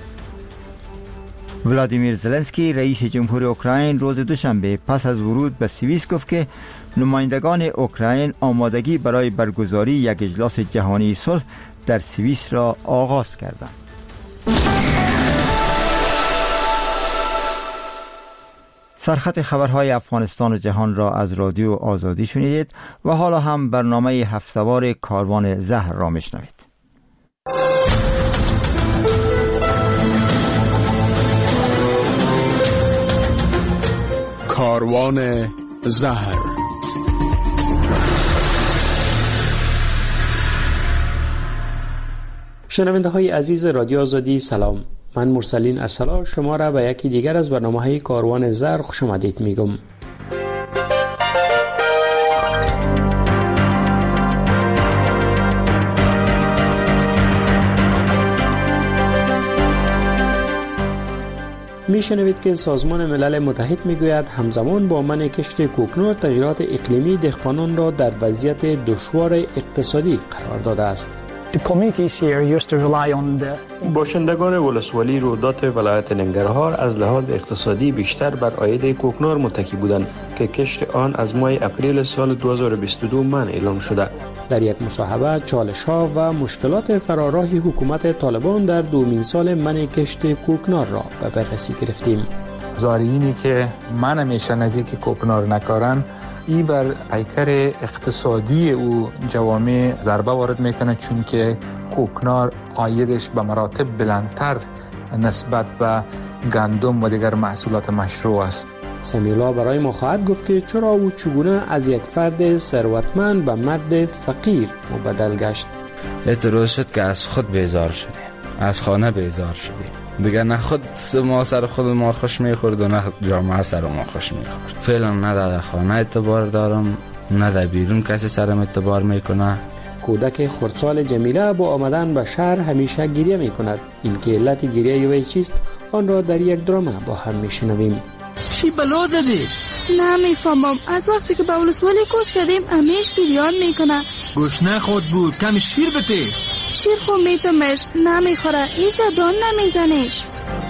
ولادیمیر زلنسکی رئیس جمهور اوکراین روز دوشنبه پس از ورود به سوئیس گفت که نمایندگان اوکراین آمادگی برای برگزاری یک اجلاس جهانی صلح در سوئیس را آغاز کردند. سرخط خبرهای افغانستان و جهان را از رادیو آزادی شنیدید و حالا هم برنامه هفته‌وار کاروان زهر را میشنوید. کاروان زهر. شنونده های عزیز رادیو آزادی سلام. من مرسلین ارسلا شما را به یکی دیگر از برنامه های کاروان زهر خوش آمدید میگم. میشنوید که سازمان ملل متحد میگوید همزمان با منع کشت کوکنار تغییرات اقلیمی دهقانان را در وضعیت دشوار اقتصادی قرار داده است. باشندگان ولسوالی رودات ولایت ننگرهار از لحاظ اقتصادی بیشتر بر عاید کوکنار متکی بودند که کشت آن از ماه اپریل سال دو هزار و بیست و دو منع اعلام شده. در یک مصاحبه چالش‌ها و مشکلات فراراهی حکومت طالبان در دومین سال منع کشت کوکنار را به بررسی گرفتیم. زارعینی که من میشه نزدیک کوکنار نکارن ای بر پیکر اقتصادی او جوامع ضربه وارد میکنه، چون که کوکنار عایدش به مراتب بلندتر نسبت به گندم و دیگر محصولات مشروع است. سمیلا برای ما خواهد گفت که چرا او چگونه از یک فرد ثروتمند به مرد فقیر مبدل گشت. اعتراض شد که از خود بیزار شدی، از خانه بیزار شدی، دیگر نه خود ما سر خود ما خوش میخورد و نه جامعه سر ما خوش میخورد. فعلا نه در خانه اعتبار دارم، نه در بیرون کسی سرم اعتبار میکنه. کودک خردسال جمیله با آمدن به شهر همیشه گریه میکند. این که علت گریه وی چیست آن را در یک درامه با هم میشنویم. چی بلا زدی؟ نمیفهمم. از وقتی که به ولسوالی کوچ کردیم همیش گریان میکنه. گشنه خود بود، کم شیر بده. شیر خود میتمش نمیخوره، هیچ دادان نمیزنش.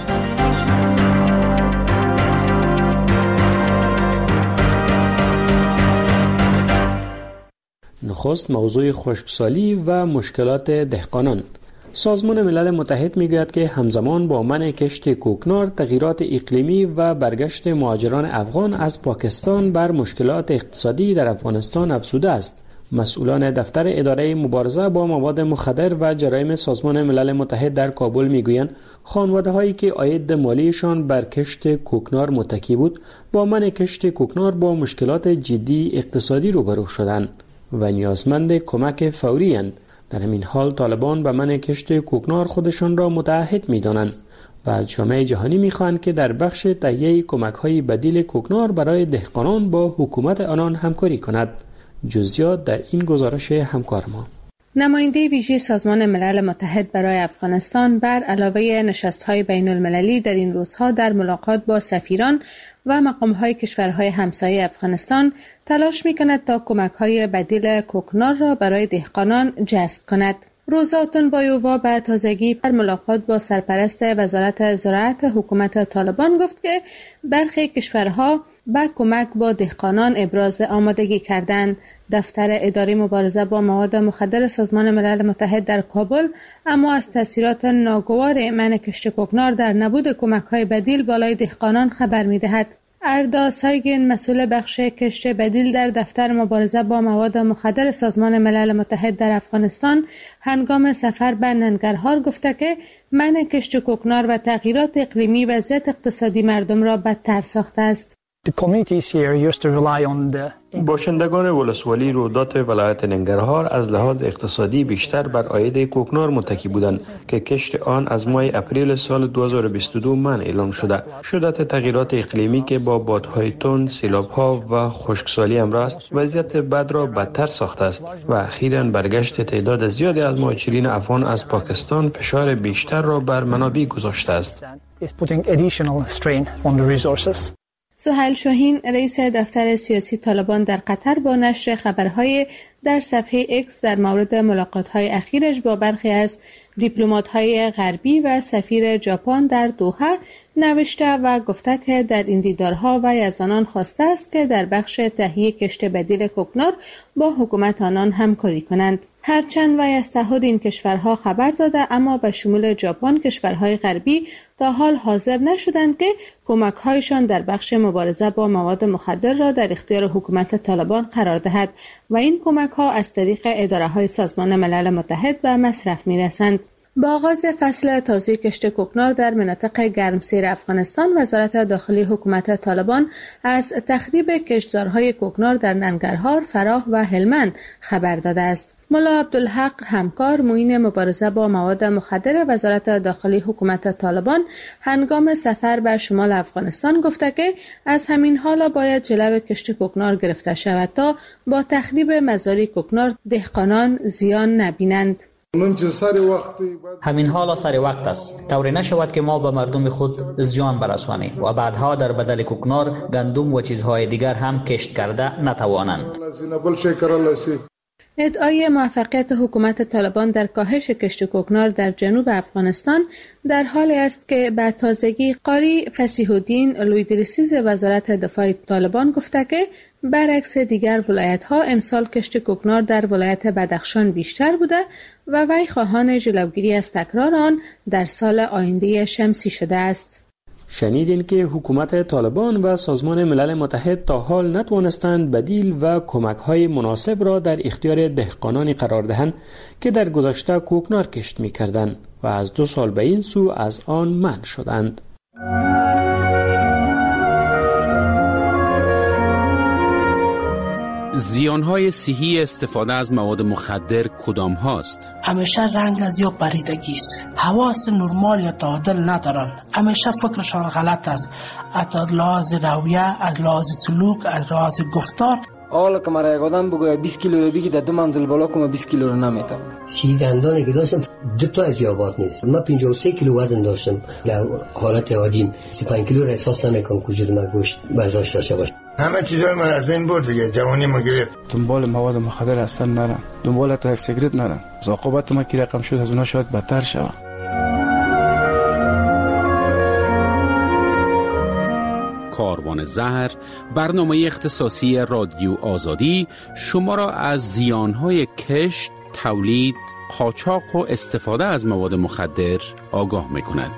نخست موضوع خشکسالی و مشکلات دهقانان. سازمان ملل متحد میگوید که همزمان با منع کشت کوکنار تغییرات اقلیمی و برگشت مهاجران افغان از پاکستان بر مشکلات اقتصادی در افغانستان افزوده است. مسئولان دفتر اداره مبارزه با مواد مخدر و جرایم سازمان ملل متحد در کابل میگویند خانواده‌هایی که عاید مالیشان بر کشت کوکنار متکی بود با منع کشت کوکنار با مشکلات جدی اقتصادی روبرو شدند و نیازمند کمک فوری اند. در همین حال طالبان به منع کشت کوکنار خودشان را متعهد می‌دانند و از جامعه جهانی می‌خواهند که در بخش تهیه کمک‌های بدیل کوکنار برای دهقانان با حکومت آنان همکاری کند. جزئیات در این گزارش همکار ما. نماینده ویژه سازمان ملل متحد برای افغانستان بر علاوه نشست‌های بین‌المللی در این روزها در ملاقات با سفیران و مقام‌های کشورهای همسایه افغانستان تلاش می‌کند تا کمک‌های بدیل کوکنار را برای دهقانان جذب کند. روزا تونبایووا به تازگی در ملاقات با سرپرست وزارت زراعت حکومت طالبان گفت که برخی کشورها با کمک با دهقانان ابراز آمادگی کردند. دفتر اداره مبارزه با مواد مخدر سازمان ملل متحد در کابل اما از تاثیرات ناگوار منع کشت کوکنار در نبود کمک‌های بدیل بالای دهقانان خبر می‌دهد. اردا سایگین مسئول بخش کشت بدیل در دفتر مبارزه با مواد مخدر سازمان ملل متحد در افغانستان هنگام سفر به ننگرهار گفته که منع کشت کوکنار و تغییرات اقلیمی وضعیت اقتصادی مردم را بدتر ساخته است. باشندگان ولسوالی رودات ولایت ننگرهار از لحاظ اقتصادی بیشتر بر عاید کوکنار متکی بودند که کشت آن از ماه اپریل سال دو هزار و بیست و دو منع اعلام شده. شدت تغییرات اقلیمی که با بادهای تند، سیلاب‌ها و خشکسالی همراه است، وضعیت بد را بدتر ساخته است و اخیراً برگشت تعداد زیادی از مهاجرین افغان از پاکستان فشار بیشتر را بر منابع گذاشته است. سهیل شاهین رئیس دفتر سیاسی طالبان در قطر با نشر خبرهای در صفحه اکس در مورد ملاقات‌های اخیرش با برخی از دیپلمات‌های غربی و سفیر ژاپن در دوحه نوشته و گفته که در این دیدارها وی از آنان خواسته است که در بخش تهیه کشت بدیل کوکنار با حکومت آنان همکاری کنند. هرچند وی از تعهد این کشورها خبر داده اما به شمول ژاپن کشورهای غربی تا حال حاضر نشدند که کمک‌هایشان در بخش مبارزه با مواد مخدر را در اختیار حکومت طالبان قرار دهد و این کمک‌ها از طریق اداره‌های سازمان ملل متحد به مصرف می‌رسند. با آغاز فصل تازه کشت کوکنار در مناطق گرمسیر افغانستان، وزارت داخلی حکومت طالبان از تخریب کشتزارهای کوکنار در ننگرهار، فراه و هلمند خبر داده است. ملا عبدالحق همکار معین مبارزه با مواد مخدر وزارت داخلی حکومت طالبان هنگام سفر به شمال افغانستان گفته که از همین حالا باید جلو کشت کوکنار گرفته شود تا با تخریب مزارع کوکنار دهقانان زیان نبینند. همین حالا سر وقت است طوری نشود که ما به مردم خود زیان برسانیم و بعدها در بدل کوکنار گندم و چیزهای دیگر هم کشت کرده نتوانند. ادعای موفقیت حکومت طالبان در کاهش کشت کوکنار در جنوب افغانستان در حالی است که به تازگی قاری فصیح الدین لویدرسیز وزارت دفاع طالبان گفته که برعکس دیگر ولایت‌ها امسال کشت کوکنار در ولایت بدخشان بیشتر بوده و وی خواهان جلوگیری از تکرار آن در سال آینده شمسی شده است. شنیدین که حکومت طالبان و سازمان ملل متحد تا حال نتوانستند بدیل و کمک‌های مناسب را در اختیار دهقانانی قرار دهند که در گذشته کوکنار کشت می‌کردند و از دو سال به این سو از آن منع شدند. زیانهای صحی استفاده از مواد مخدر کدام هاست؟ همیشه رنگ از یا پریدگی است. حواس نرمال یا تعادل ندارن. همیشه فکرشان غلط است. از لحاظ رویه، از لحاظ سلوک، از لحاظ گفتار. حالا که مرا یک آدم بگوید بیست کیلو رو بگی در دو منزل بالا کنم بیست کیلو رو نمیتونم. سی دندانی که داشتم دو تا از یابات نیست. من پنجاه و سه کیلو وزن داشتم. در حالت عادیم سی و پنج کیلو رو احساس نمیکنم که وجود من گوشت برداشت داشته باشه. همه چیزای من از بین برد دیگه. جوانی ما گرفت. دنبال مواد مخدر اصلا نرم. دنبال تریک سیگرت نرم. عاقبت ما که رقم شد از اونها شاید بدتر شود. کاروان زهر، برنامه اختصاصی رادیو آزادی شما را از زیانهای کشت، تولید، قاچاق و استفاده از مواد مخدر آگاه می‌کند.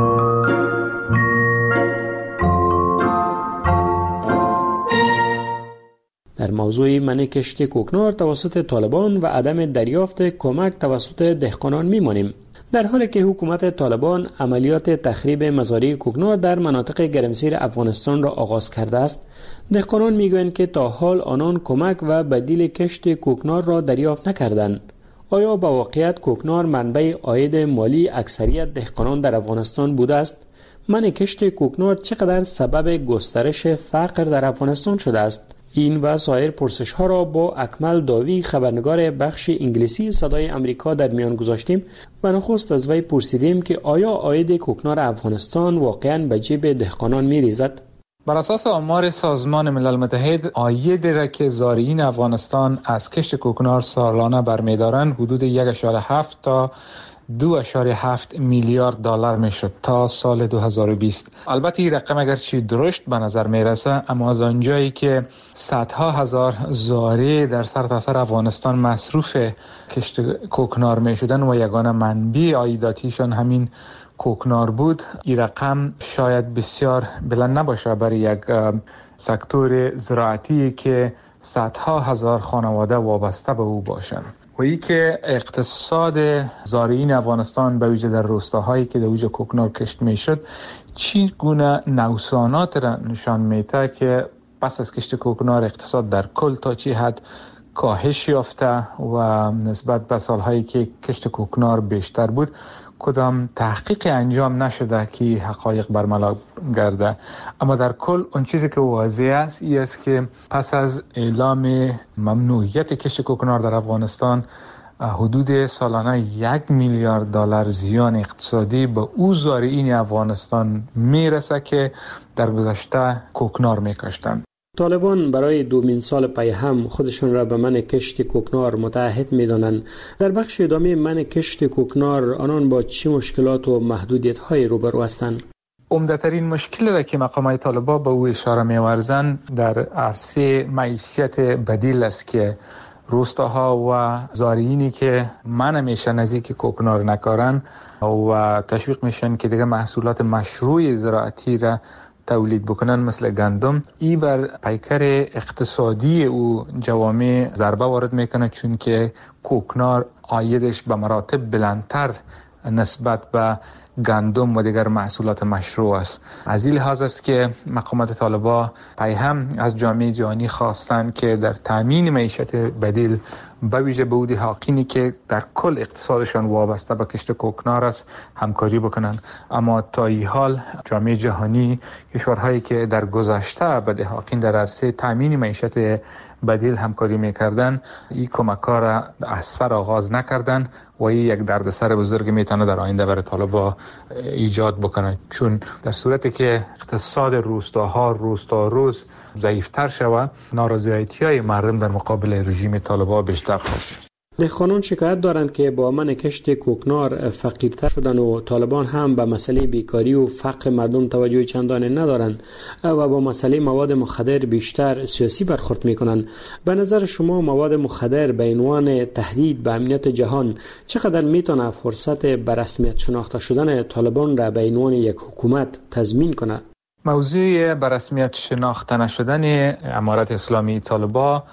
در موضوع منع کشت کوکنار توسط طالبان و عدم دریافت کمک توسط دهقانان میمانیم. در حالی که حکومت طالبان عملیات تخریب مزارع کوکنار در مناطق گرمسیر افغانستان را آغاز کرده است، دهقانان میگویند که تا حال آنان کمک و بدیل کشت کوکنار را دریافت نکردند. آیا با واقعیت کوکنار منبع عاید مالی اکثریت دهقانان در افغانستان بوده است؟ منع کشت کوکنار چقدر سبب گسترش فقر در افغانستان شده است؟ این و سایر پرسش ها را با اکمل داوی، خبرنگار بخش انگلیسی صدای امریکا در میان گذاشتیم و نخست از وی پرسیدیم که آیا عاید کوکنار افغانستان واقعاً به جیب دهقانان می ریزد؟ بر اساس آمار سازمان ملل متحد، عاید را که زارعین افغانستان از کشت کوکنار سالانه برمی‌دارند حدود یک و هفت تا دو و هفت میلیارد دلار میشد تا سال دو هزار و بیست. البته این رقم اگرچه درشت به نظر میرسه، اما از آنجایی که صدها هزار زارع در سرتاسر افغانستان مصروف کشت کوکنار میشدن و یگانه منبع عایداتیشان همین کوکنار بود، این رقم شاید بسیار بلند نباشه برای یک سکتور زراعتی که صدها هزار خانواده وابسته به او باشند. و ای که اقتصاد زارعین افغانستان به ویژه در روستاهایی که در اوج کوکنار کشت میشد چی گونه نوسانات را نشان میده که پس از کشت کوکنار اقتصاد در کل تا چی حد کاهش یافته و نسبت به سالهایی که کشت کوکنار بیشتر بود کدام تحقیق انجام نشده که حقایق برملا گرده. اما در کل اون چیزی که واضح است این است که پس از اعلام ممنوعیت کشت کوکنار در افغانستان حدود سالانه یک میلیارد دلار زیان اقتصادی به او زارعین افغانستان میرسه که در گذشته کوکنار میکاشتند. طالبان برای دومین سال پی هم خودشان را به منع کشت کوکنار متعهد می‌دانند. در بخش ادامه منع کشت کوکنار آنان با چه مشکلات و محدودیت‌های روبرو هستند؟ عمده‌ترین مشکلی را که مقامات طالبان به او اشاره می‌ورزند در عرصه معیشت بدیل است که روستاها و زارعینی که منع میشن نزدیک کوکنار نکارن و تشویق میشن که دیگه محصولات مشروع زراعتی را تولید بکنن مثل گندم، ای بر پیکر اقتصادی او جوامع ضربه وارد میکنه، چون که کوکنار عایدش به مراتب بلندتر نسبت به گندم و دیگر محصولات مشروع است. از این لحاظ است که مقامات طالبان پی هم از جامعه جهانی خواستند که در تامین معیشت بدیل به ویژه به اودی حاقینی که در کل اقتصادشان وابسته به کشت کوکنار است همکاری بکنند. اما تا این حال جامعه جهانی، کشورهایی که در گذشته به دهاقین در عرصه تامین معیشت بدیل همکاری میکردن، این کمک‌ها را از سر آغاز نکردن و این یک دردسر بزرگ میتونه در آینده برای طالبان ایجاد بکنه، چون در صورتی که اقتصاد روستاها روز تا روز ضعیفتر شود، نارضایتی‌های مردم در مقابل رژیم طالبان بیشتر خواهد شد. دهقانان شکایت دارند که با منع کشت کوکنار فقیرتر شدن و طالبان هم به مسئله بیکاری و فقر مردم توجه چندانی ندارند و با مسئله مواد مخدر بیشتر سیاسی برخورد میکنند. به نظر شما مواد مخدر به عنوان تهدید به امنیت جهان چقدر میتونه فرصت به رسمیت شناخته شدن طالبان را به عنوان یک حکومت تضمین کند؟ موضوع به رسمیت شناخته نشدن امارت اسلامی طالبان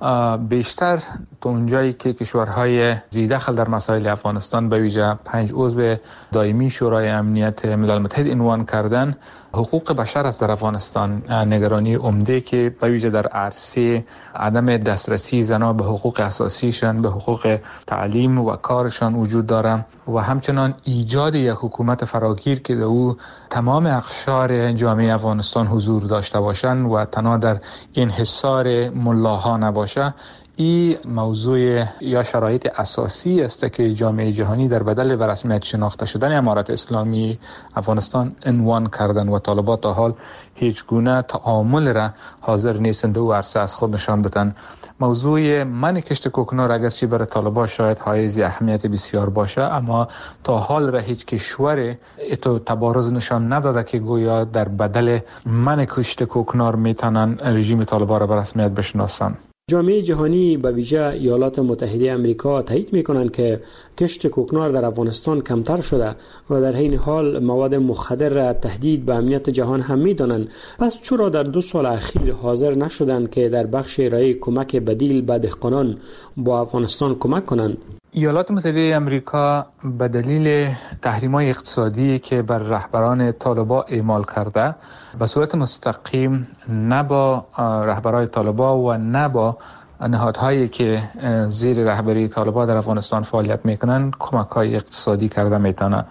بیشتر تو اونجایی که کشورهای ذی‌دخل در مسائل افغانستان به ویژه پنج عضو دائمی شورای امنیت ملل متحد عنوان کردن حقوق بشر است در افغانستان. نگرانی عمده که به ویژه در عرصه عدم دسترسی زنان به حقوق اساسیشان، به حقوق تعلیم و کارشان وجود داره و همچنان ایجاد یک حکومت فراگیر که در او تمام اقشار جامعه افغانستان حضور داشته باشند و تنها در انحصار ملاها نباشه. این موضوع یا شرایط اساسی است که جامعه جهانی در بدل به رسمیت شناخته شدن امارت اسلامی افغانستان عنوان کردن و طالبان تا حال هیچ گونه تعامل را حاضر نیستند و عرصه از خود نشان بدن. موضوع منع کشت کوکنار اگرچه برای طالبان شاید حائز اهمیت بسیار باشه، اما تا حال را هیچ کشور اتو تبارز نشان نداده که گویا در بدل منع کشت کوکنار میتونن رژیم طالبان را به رسمیت بشناسن. جامعه جهانی به ویژه ایالات متحده آمریکا تایید میکنند که کشت کوکنار در افغانستان کمتر شده و در حین حال مواد مخدر را تهدید به امنیت جهان هم میدانند. پس چرا در دو سال اخیر حاضر نشدند که در بخش ارائه کمک بدیل به دهقانان با افغانستان کمک کنند؟ ایالات متحده آمریکا به دلیل تحریم‌های اقتصادی که بر رهبران طالبان اعمال کرده به صورت مستقیم نه با رهبران طالبان و نه با نهادهایی که زیر رهبری طالبان در افغانستان فعالیت میکنن کمک‌های اقتصادی کرده میتونه.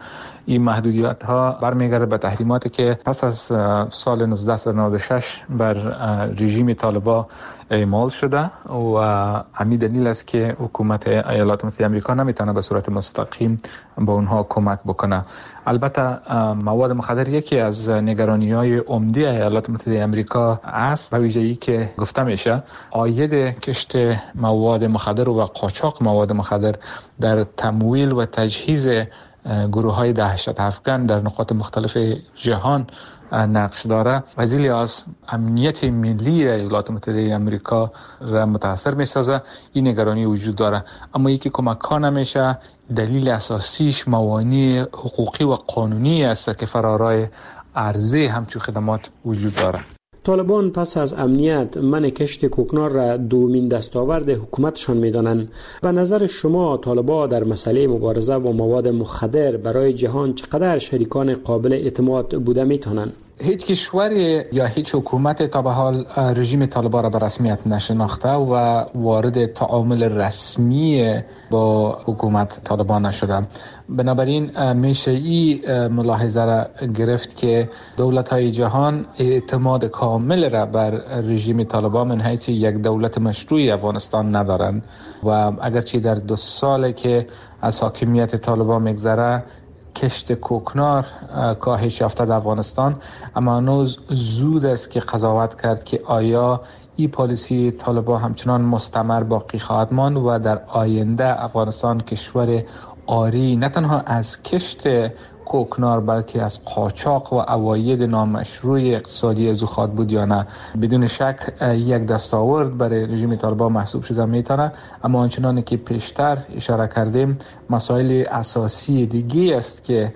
این محدودیت ها برمیگرده به تحریماتی که پس از سال نوزده نود و شش بر رژیم طالبان اعمال شده و همین دلیل است که حکومت ایالات متحده آمریکا نمیتونه به صورت مستقیم به اونها کمک بکنه. البته مواد مخدر یکی از نگرانی‌های عمده ایالات متحده آمریکا است، به ویژه‌ای که گفته میشه عاید کشت مواد مخدر و قاچاق مواد مخدر در تمویل و تجهیز گروه‌های دهشت افکن در نقاط مختلف جهان نقش داره و از این لحاظ امنیت ملی ایالات متحده آمریکا را متاثر می‌سازه. این نگرانی وجود داره، اما یکی کمک ها نمیشه. دلیل اساسیش موانع حقوقی و قانونی است که فرارای عرضه همچون خدمات وجود داره. طالبان پس از امنیت من کشت کوکنار را دومین دستاورد حکومتشان می‌دانند. به نظر شما طالبان در مسئله مبارزه با مواد مخدر برای جهان چقدر شریکان قابل اعتماد بوده می‌توانند؟ هیچ کشور یا هیچ حکومت تا به حال رژیم طالبان را به رسمیت نشناخته و وارد تعامل رسمی با حکومت طالبان نشده. بنابراین میشه این ملاحظه را گرفت که دولت‌های جهان اعتماد کامل را بر رژیم طالبان من حیث یک دولت مشروع افغانستان ندارند و اگرچه در دو ساله که از حاکمیت طالبان میگذره کشت کوکنار کاهش یافته در افغانستان، اما هنوز زود است که قضاوت کرد که آیا این پالیسی طالبان همچنان مستمر باقی خواهد ماند و در آینده افغانستان کشور آری نه تنها از کشت کوکنار بلکه از قاچاق و عواید نامشروع اقتصادی از او خواهد بود یا نه. بدون شک یک دستاورد برای رژیم طالبان محسوب شده میتونه، اما آنچنانی که پیشتر اشاره کردیم مسائل اساسی دیگه است که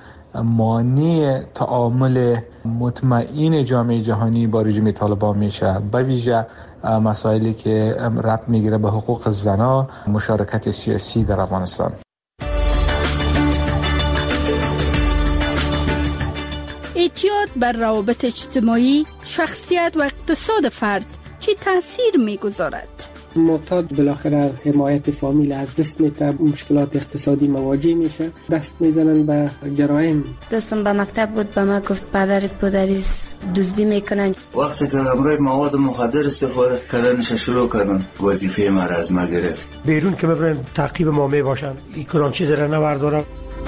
مانع تعامل مطمئن جامعه جهانی با رژیم طالبان میشه، به ویژه مسائلی که ربط میگیره به حقوق زنان، مشارکت سیاسی در افغانستان. اعتیاد بر روابط اجتماعی، شخصیت و اقتصاد فرد چه تاثیر میگذارد؟ معتاد بالاخره حمایت فامیل از دست میده، مشکلات اقتصادی مواجه میشه، دست میزنن به جرایم. دوستم به مکتب بود، به ما گفت پدرت پدریست دزدی میکنن. وقتی که امروز مواد مخدر استفاده کردنش شروع کردن وظیفه ما را از ما گرفت. بیرون که میبرن تعقیب ما میباشن، این کلام چیز را نبردارم.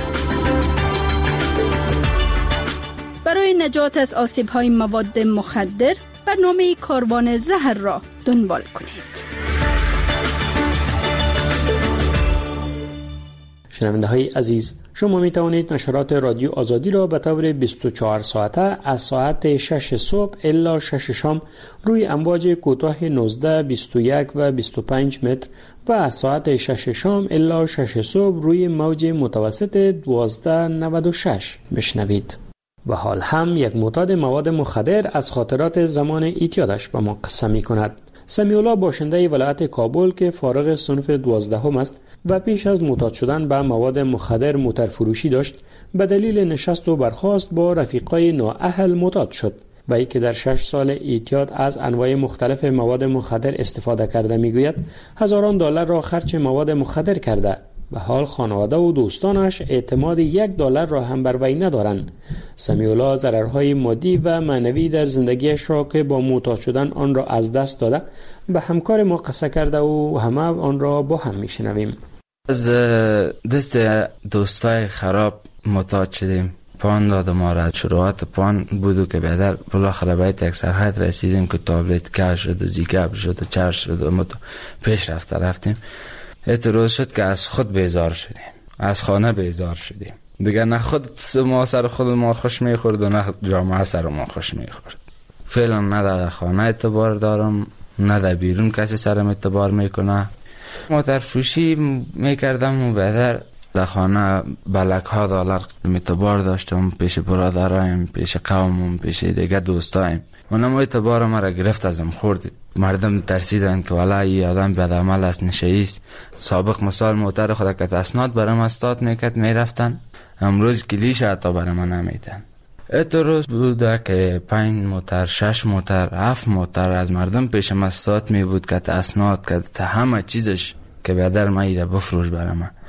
برای نجات از آسیب‌های مواد مخدر برنامه کاروان زهر را دنبال کنید. شنونده های عزیز، شما می توانید نشرات رادیو آزادی را به طور بیست و چهار ساعته از ساعت شش صبح الی شش شام روی امواج کوتاه نوزده، بیست و یک و بیست و پنج متر و از ساعت شش شام الی شش صبح روی موج متوسط دوازده نود و شش بشنوید. و حال هم یک معتاد مواد مخدر از خاطرات زمان اعتیادش به ما قصه می کند. سمیع الله باشنده ولایت کابل که فارغ صنف دوازدهم است و پیش از معتاد شدن به مواد مخدر موتر فروشی داشت، به دلیل نشست و برخاست با رفیقای نااهل معتاد شد و ای که در شش سال اعتیاد از انواع مختلف مواد مخدر استفاده کرده میگوید هزاران دلار را خرج مواد مخدر کرده و حال خانواده و دوستانش اعتماد یک دلار را هم بر وی ندارند. سمیع الله ضررهای مادی و معنوی در زندگیش را که با معتاد شدن آن را از دست داده به همکار ما قصه کرده و همه آن را با هم میشنویم. از دست دوستای خراب معتاد شدیم. پان داد ما را، شروعات پان بودو که بعدر بالاخره باید یک سرحد رسیدیم که تابلت که شد و زیگاب شد و چرش شد و ما پیش رفته رفتیم. اعتراض شد که از خود بیزار شدیم، از خانه بیزار شدیم دیگه. نه خود ما سر خود ما خوش میخورد و نه جامعه سر ما خوش میخورد. فعلا نه در خانه اعتبار دارم، نه در بیرون کسی سرم اعتبار میکنه. موتر فروشی میکردم و بعدر در خانه بلک ها دلار اعتبار داشتم پیش برادرایم، پیش قومم، پیش دیگه دوستایم. اونم اعتبار ما را گرفت ازم خورد. مردم ترسیدن که والا این آدم بد عمل است، نشئیست. سابق مثال موتر خود که اسناد برام استاد میکرد میرفتن، امروز کلیش حتی برام نمیدن. اعتراض بوده که پنج موتر، شش موتر، هفت موتر از مردم پیشم استاد می بود که اسناد که همه چیزش که بعدر ما ایره بفروش برام.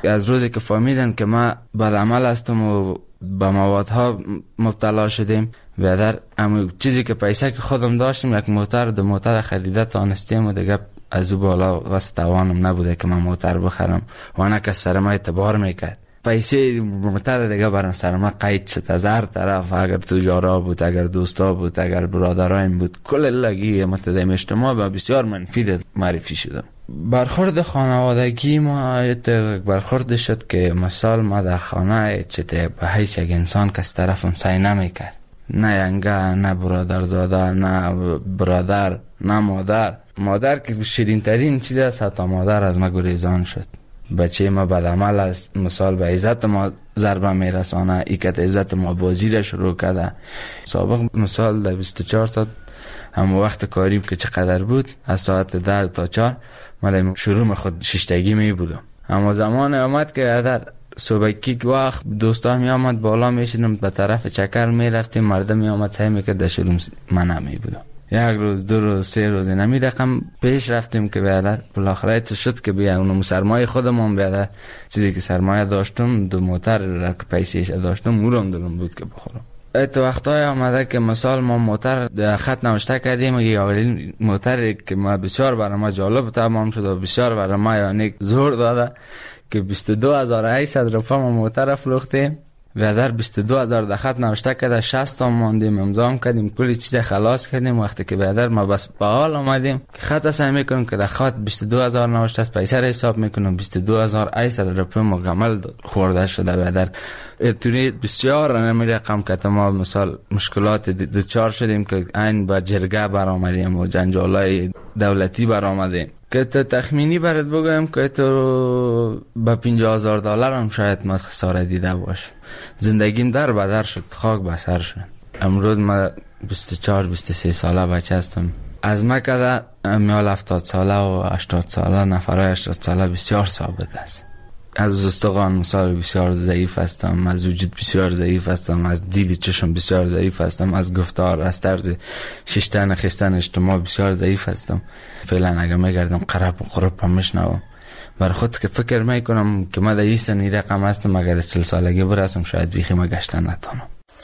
از روزی که فهمیدن که ما بدعمل هستم و به موادها مبتلا شدیم، بیادر اما چیزی که پیسه که خودم داشتم یک موتر دو موتر خریده تانستیم و دیگه از او بالا واسه توانم نبوده که من موتر بخرم و نه که سرم اعتبار میکرد. پیسه موتر دیگه برام سرم قید شد از هر طرف، اگر تجارا بود، اگر دوستا بود، اگر برادرایم بود، کل لگی متدیم اجتماع با بسیار منفی معرفی شدم. برخورد خانوادگی ما برخورد شد که مثال ما در خانه چته به حیث یک انسان که از طرفم سعی نمیکرد، نه ینگه، نه برادرزاده، نه برادر، نه مادر. مادر که شیرین ترین چیز است، حتی مادر از ما گریزان شد. بچه ما بدعمل است، مثال به عزت ما ضربه میرسانه، ایکت عزت ما بازی را شروع کرده. سابق مثال در بیست و چهار ساعت همون وقت کاریم که چقدر بود، از ساعت ده تا چهار من شروع خود ششتگی می بودم. اما زمان آمد که در صبحکی وقت دوستا می آمد بالا می شدم به طرف چکر می رفتیم، مردم می آمد سعی می که در شروع من نمی بودم. یک روز دو روز سه روز نمی رقم پیش رفتیم که بیادر بالاخره تو شد که بیا اونم سرمایه خودمون بیادر چیزی که سرمایه داشتم دو موتر را که پیسیش داشتم اورم دلم بود که بخورم. ایت وقتای آمده که مثال ما موتر خط نوشته کردیم و یه اولین موتر که ما بسیار برای ما جالب تمام شد و بسیار برای ما یعنی زور داده که بیست و دو هزار و هشتصد روپیه ما موتر فروختیم و در بیست و دو هزار در خط نوشته کرده شصت تا ماندیم، امضا کردیم، کلی چیز خلاص کردیم. وقتی که بعد ما بس به حال آمدیم که خط سعی میکنیم که در خط بیست و دو هزار نوشته است، پیسه را حساب میکنیم بیست و دو هزار و هشتصد روپیه مکمل خورده شده. بعد اتونی بسیار نمی رقم که ما مثال مشکلات دوچار شدیم که این با جرگه برآمدیم و جنجالای دولتی برآمدیم که تو تخمینی برات بگویم که تو با پنجاه هزار دلار هم شاید ما خساره دیده باش. زندگیم در بدر شد، خاک بسر شد. امروز ما بیست و چهار بیست و سه ساله بچه هستم. از ما که میال هفتاد ساله و هشتاد ساله نفرای هشتاد ساله بسیار ثابت است. از استخوان مثال بسیار ضعیف هستم، از وجود بسیار ضعیف هستم، از دید چشم بسیار ضعیف هستم، از گفتار از طرز ششتن خستن اجتماع بسیار ضعیف هستم. فعلا اگر میگردم قرب و قرب هم میشنوم بر خود که فکر میکنم که ما در این سنی رقم هستم، اگر چل سالگی برسم شاید بیخی ما گشتن نتانم.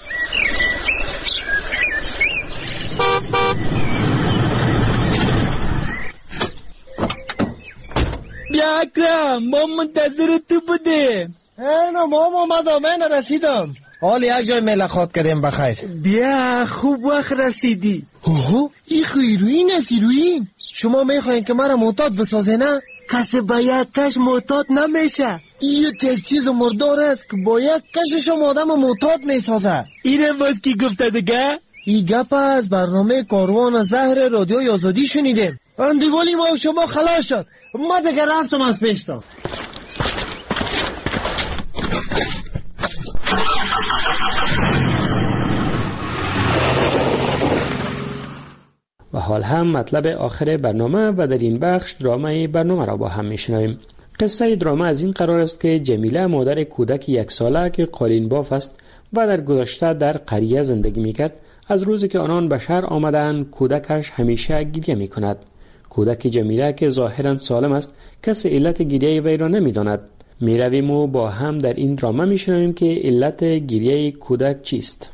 بیا اکرم، ما منتظر تو بودیم. اینا ما آمدم، من رسیدم. حال یک جای ملاقات کردیم بخیر. بیا خوب وقت رسیدی. اوه این خیروین است. ایروین شما میخواین که مرا معتاد بسازه نه؟ کسی با یک کش معتاد نمیشه. این یک چیز مردار است که با یک کشش هم آدم معتاد میسازه. اینم باز کی گفته دیگه؟ این گپ از برنامه کاروان زهر رادیوی آزادی شنیدیم. اندیوالی ما شما خلاص شد، ما دیگه رفتم از پیشتا. و حال هم مطلب آخر برنامه و در این بخش درامه برنامه را با هم میشنویم. قصه درامه از این قرار است که جمیله مادر کودک یک ساله که قالین باف است و در گذشته در قریه زندگی میکرد، از روزی که آنان به شهر آمدند کودکش همیشه گریه میکند. کودک جمیله که ظاهرا سالم است کسی علت گریه وی را نمیداند. میرویم و با هم در این درامه میشنویم که علت گریه کودک چیست.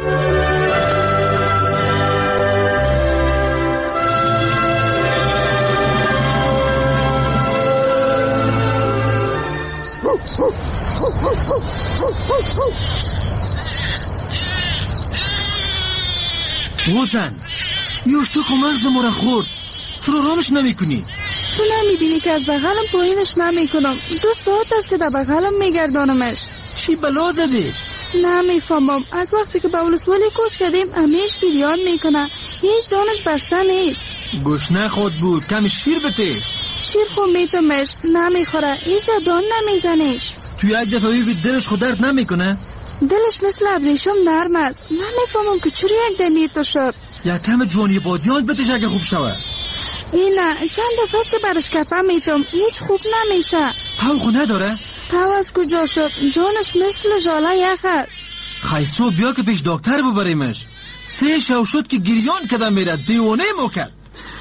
حسن یوشتو که مغز ما را خورد، چرا رامش نمی کنی؟ تو نمیبینی که از بغلم پایینش نمی کنم؟ دو ساعت است که در بغلم میگردانمش. چی بلا زدی؟ نمیفهمم، از وقتی که با ولسوالی کوچ کردیم امیش بیریان میکنه، هیچ دانش بسته نیست. گوشنه خود بود، کمی شیر بده. شیر خود میتمش نمیخوره، هیچ در دان نمیزنیش. تو یک دفعه بی دلش خود درد نمیکنه؟ دلش مثل ابریشم نرم است، نمیفهمم که چرا یک دمی تو شد. یک کم جوانی بادیان بتش اگه خوب شود. اینه چند دفعه است که برش کپه میتم، هیچ خوب نمیشه. تاو خود نداره؟ تاو از کجا شد؟ جانش مثل ژاله یخ است. خیصو بیا که پیش دکتر ببریمش. سه شو شد که گریان کدم میرد، دیوانه مو کرد.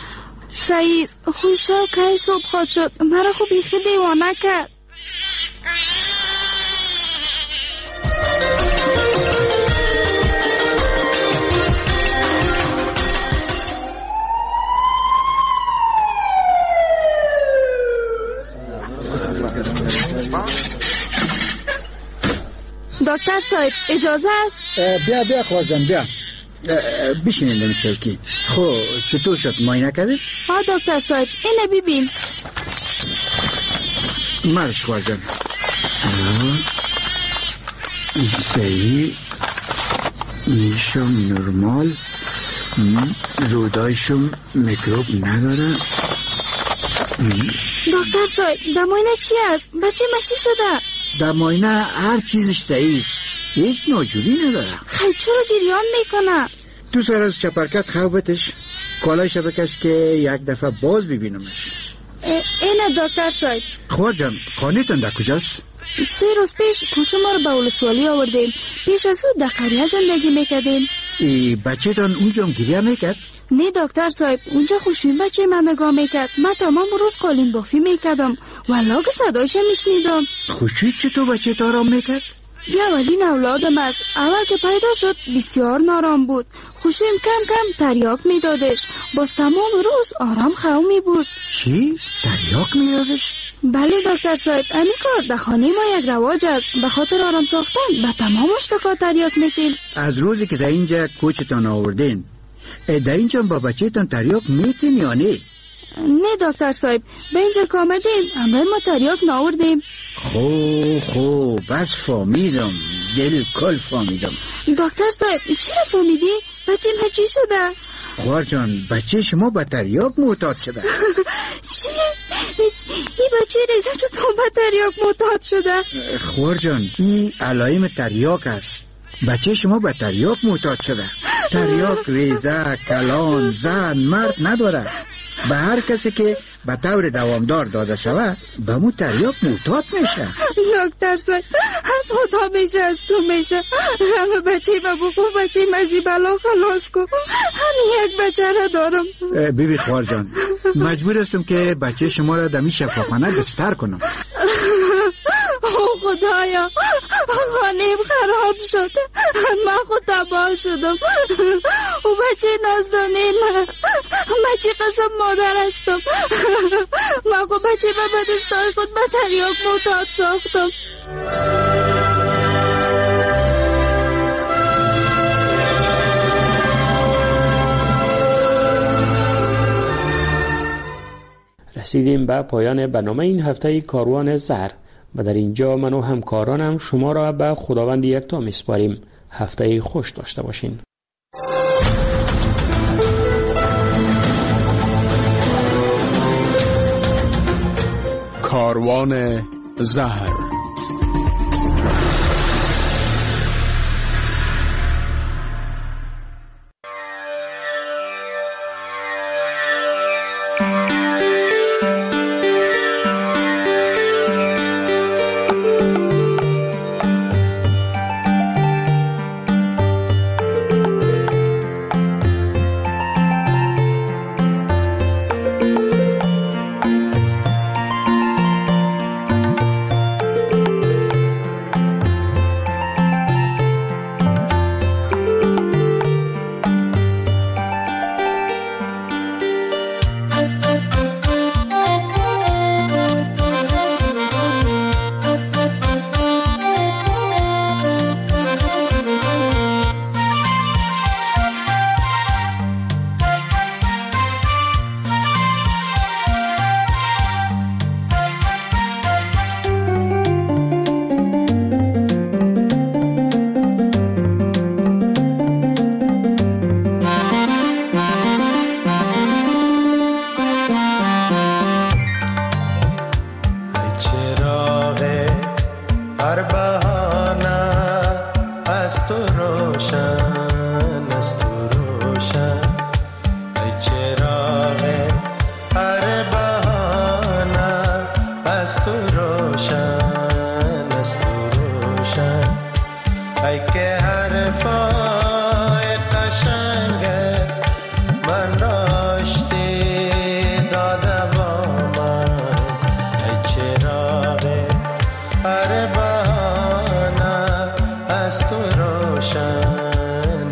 سعیز خوشا که صبح خود شد، مرا خوب بیخی دیوانه کرد. دکتر صاحب اجازه است؟ بیا بیا خواجان بیا بشینید در چوکی. خب چطور شد؟ معاینه کردید؟ ها دکتر صاحب اینه ببین. مرش خواجان. صحیح میشم نرمال، رودایشم میکروب نداره. دکتر صاحب در معاینه چی است؟ بچه ما چی شده؟ در معاینه هر چیزش صحیح است، هیچ ناجوری نداره. خیلی چرا گریان میکنه؟ تو سر از چپرکت خوابتش کالایش بکش که یک دفعه باز ببینمش. اینه دکتر صاحب. خوار جان خانه‌تان در کجاست؟ سه روز پیش کوچه ما رو به ولسوالی آوردیم. پیش از او در قریه زندگی میکردیم. ای بچه تان اونجا هم گریه میکرد؟ نه دکتر صاحب اونجا خوشوین بچه من نگاه میکرد. من تمام روز قالین بافی میکردم والله که صدایش میشنیدم. خوشید چطور بچه تا آرام میکرد؟ بیا اولین اولادم است. اول که پیدا شد بسیار نارام بود. خوشویم کم کم تریاک میدادش. باز تمام روز آرام خومی بود. چی؟ تریاک میدادش؟ بله دکتر صاحب امی کار در خانه ما یک رواج است. به خاطر آرام ساختن به تمام اشتکا تریاک میتیم. از روزی که در اینجا کوچتان آوردین در اینجا با بچه تان تریاک میتین یا نه؟ نه دکتر صاحب به اینجا که آمدیم امروز ما تریاک ناوردیم. خوب خوب بس فهمیدم، دل کل فهمیدم. دکتر صاحب چرا فهمیدی؟ بچه ما چی شده؟ خوار جان بچه شما به تریاک معتاد شده. چی؟ این بچه ریزه چطور به تریاک معتاد شده؟ خوار جان این علائم تریاک است. بچه شما به تریاک معتاد شده. تریاک ریزه، کلان، زن، مرد نداره. به هر کسی که به طور دوامدار داده شود به مو تریاک معتاد میشه. دکتر صاحب از خدا میشه از تو میشه. همه بچه ما بخو بچه مزی بلا خلاص کن. همین یک بچه را دارم. بی بی خوار جان مجبور هستم که بچه شما را دمی شفاخانه بستر کنم. او خدایا خانه‌ام خراب شد. من خود تباه شدم. او بچه نازدانه من من چی قسم مادر هستم. من خود بچه من به دستای خود به تریاک معتاد ساختم. رسیدیم به پایان برنامه این هفته کاروان زهر و در اینجا من و همکارانم شما را به خداوند یکتا میسپاریم. هفته خوش داشته باشین. کاروان زهر. از تو روشن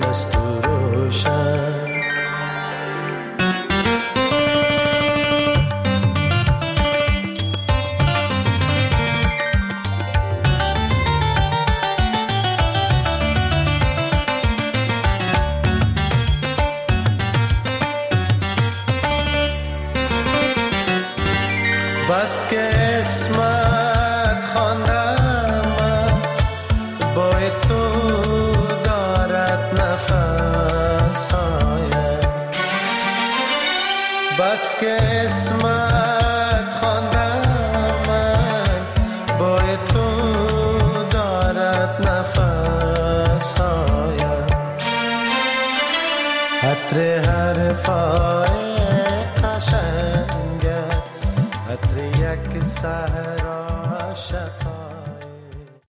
قسمت خواندم من بای تو دارد نفس هایم عطر حرفای قشنگت عطر یک صحرا شفا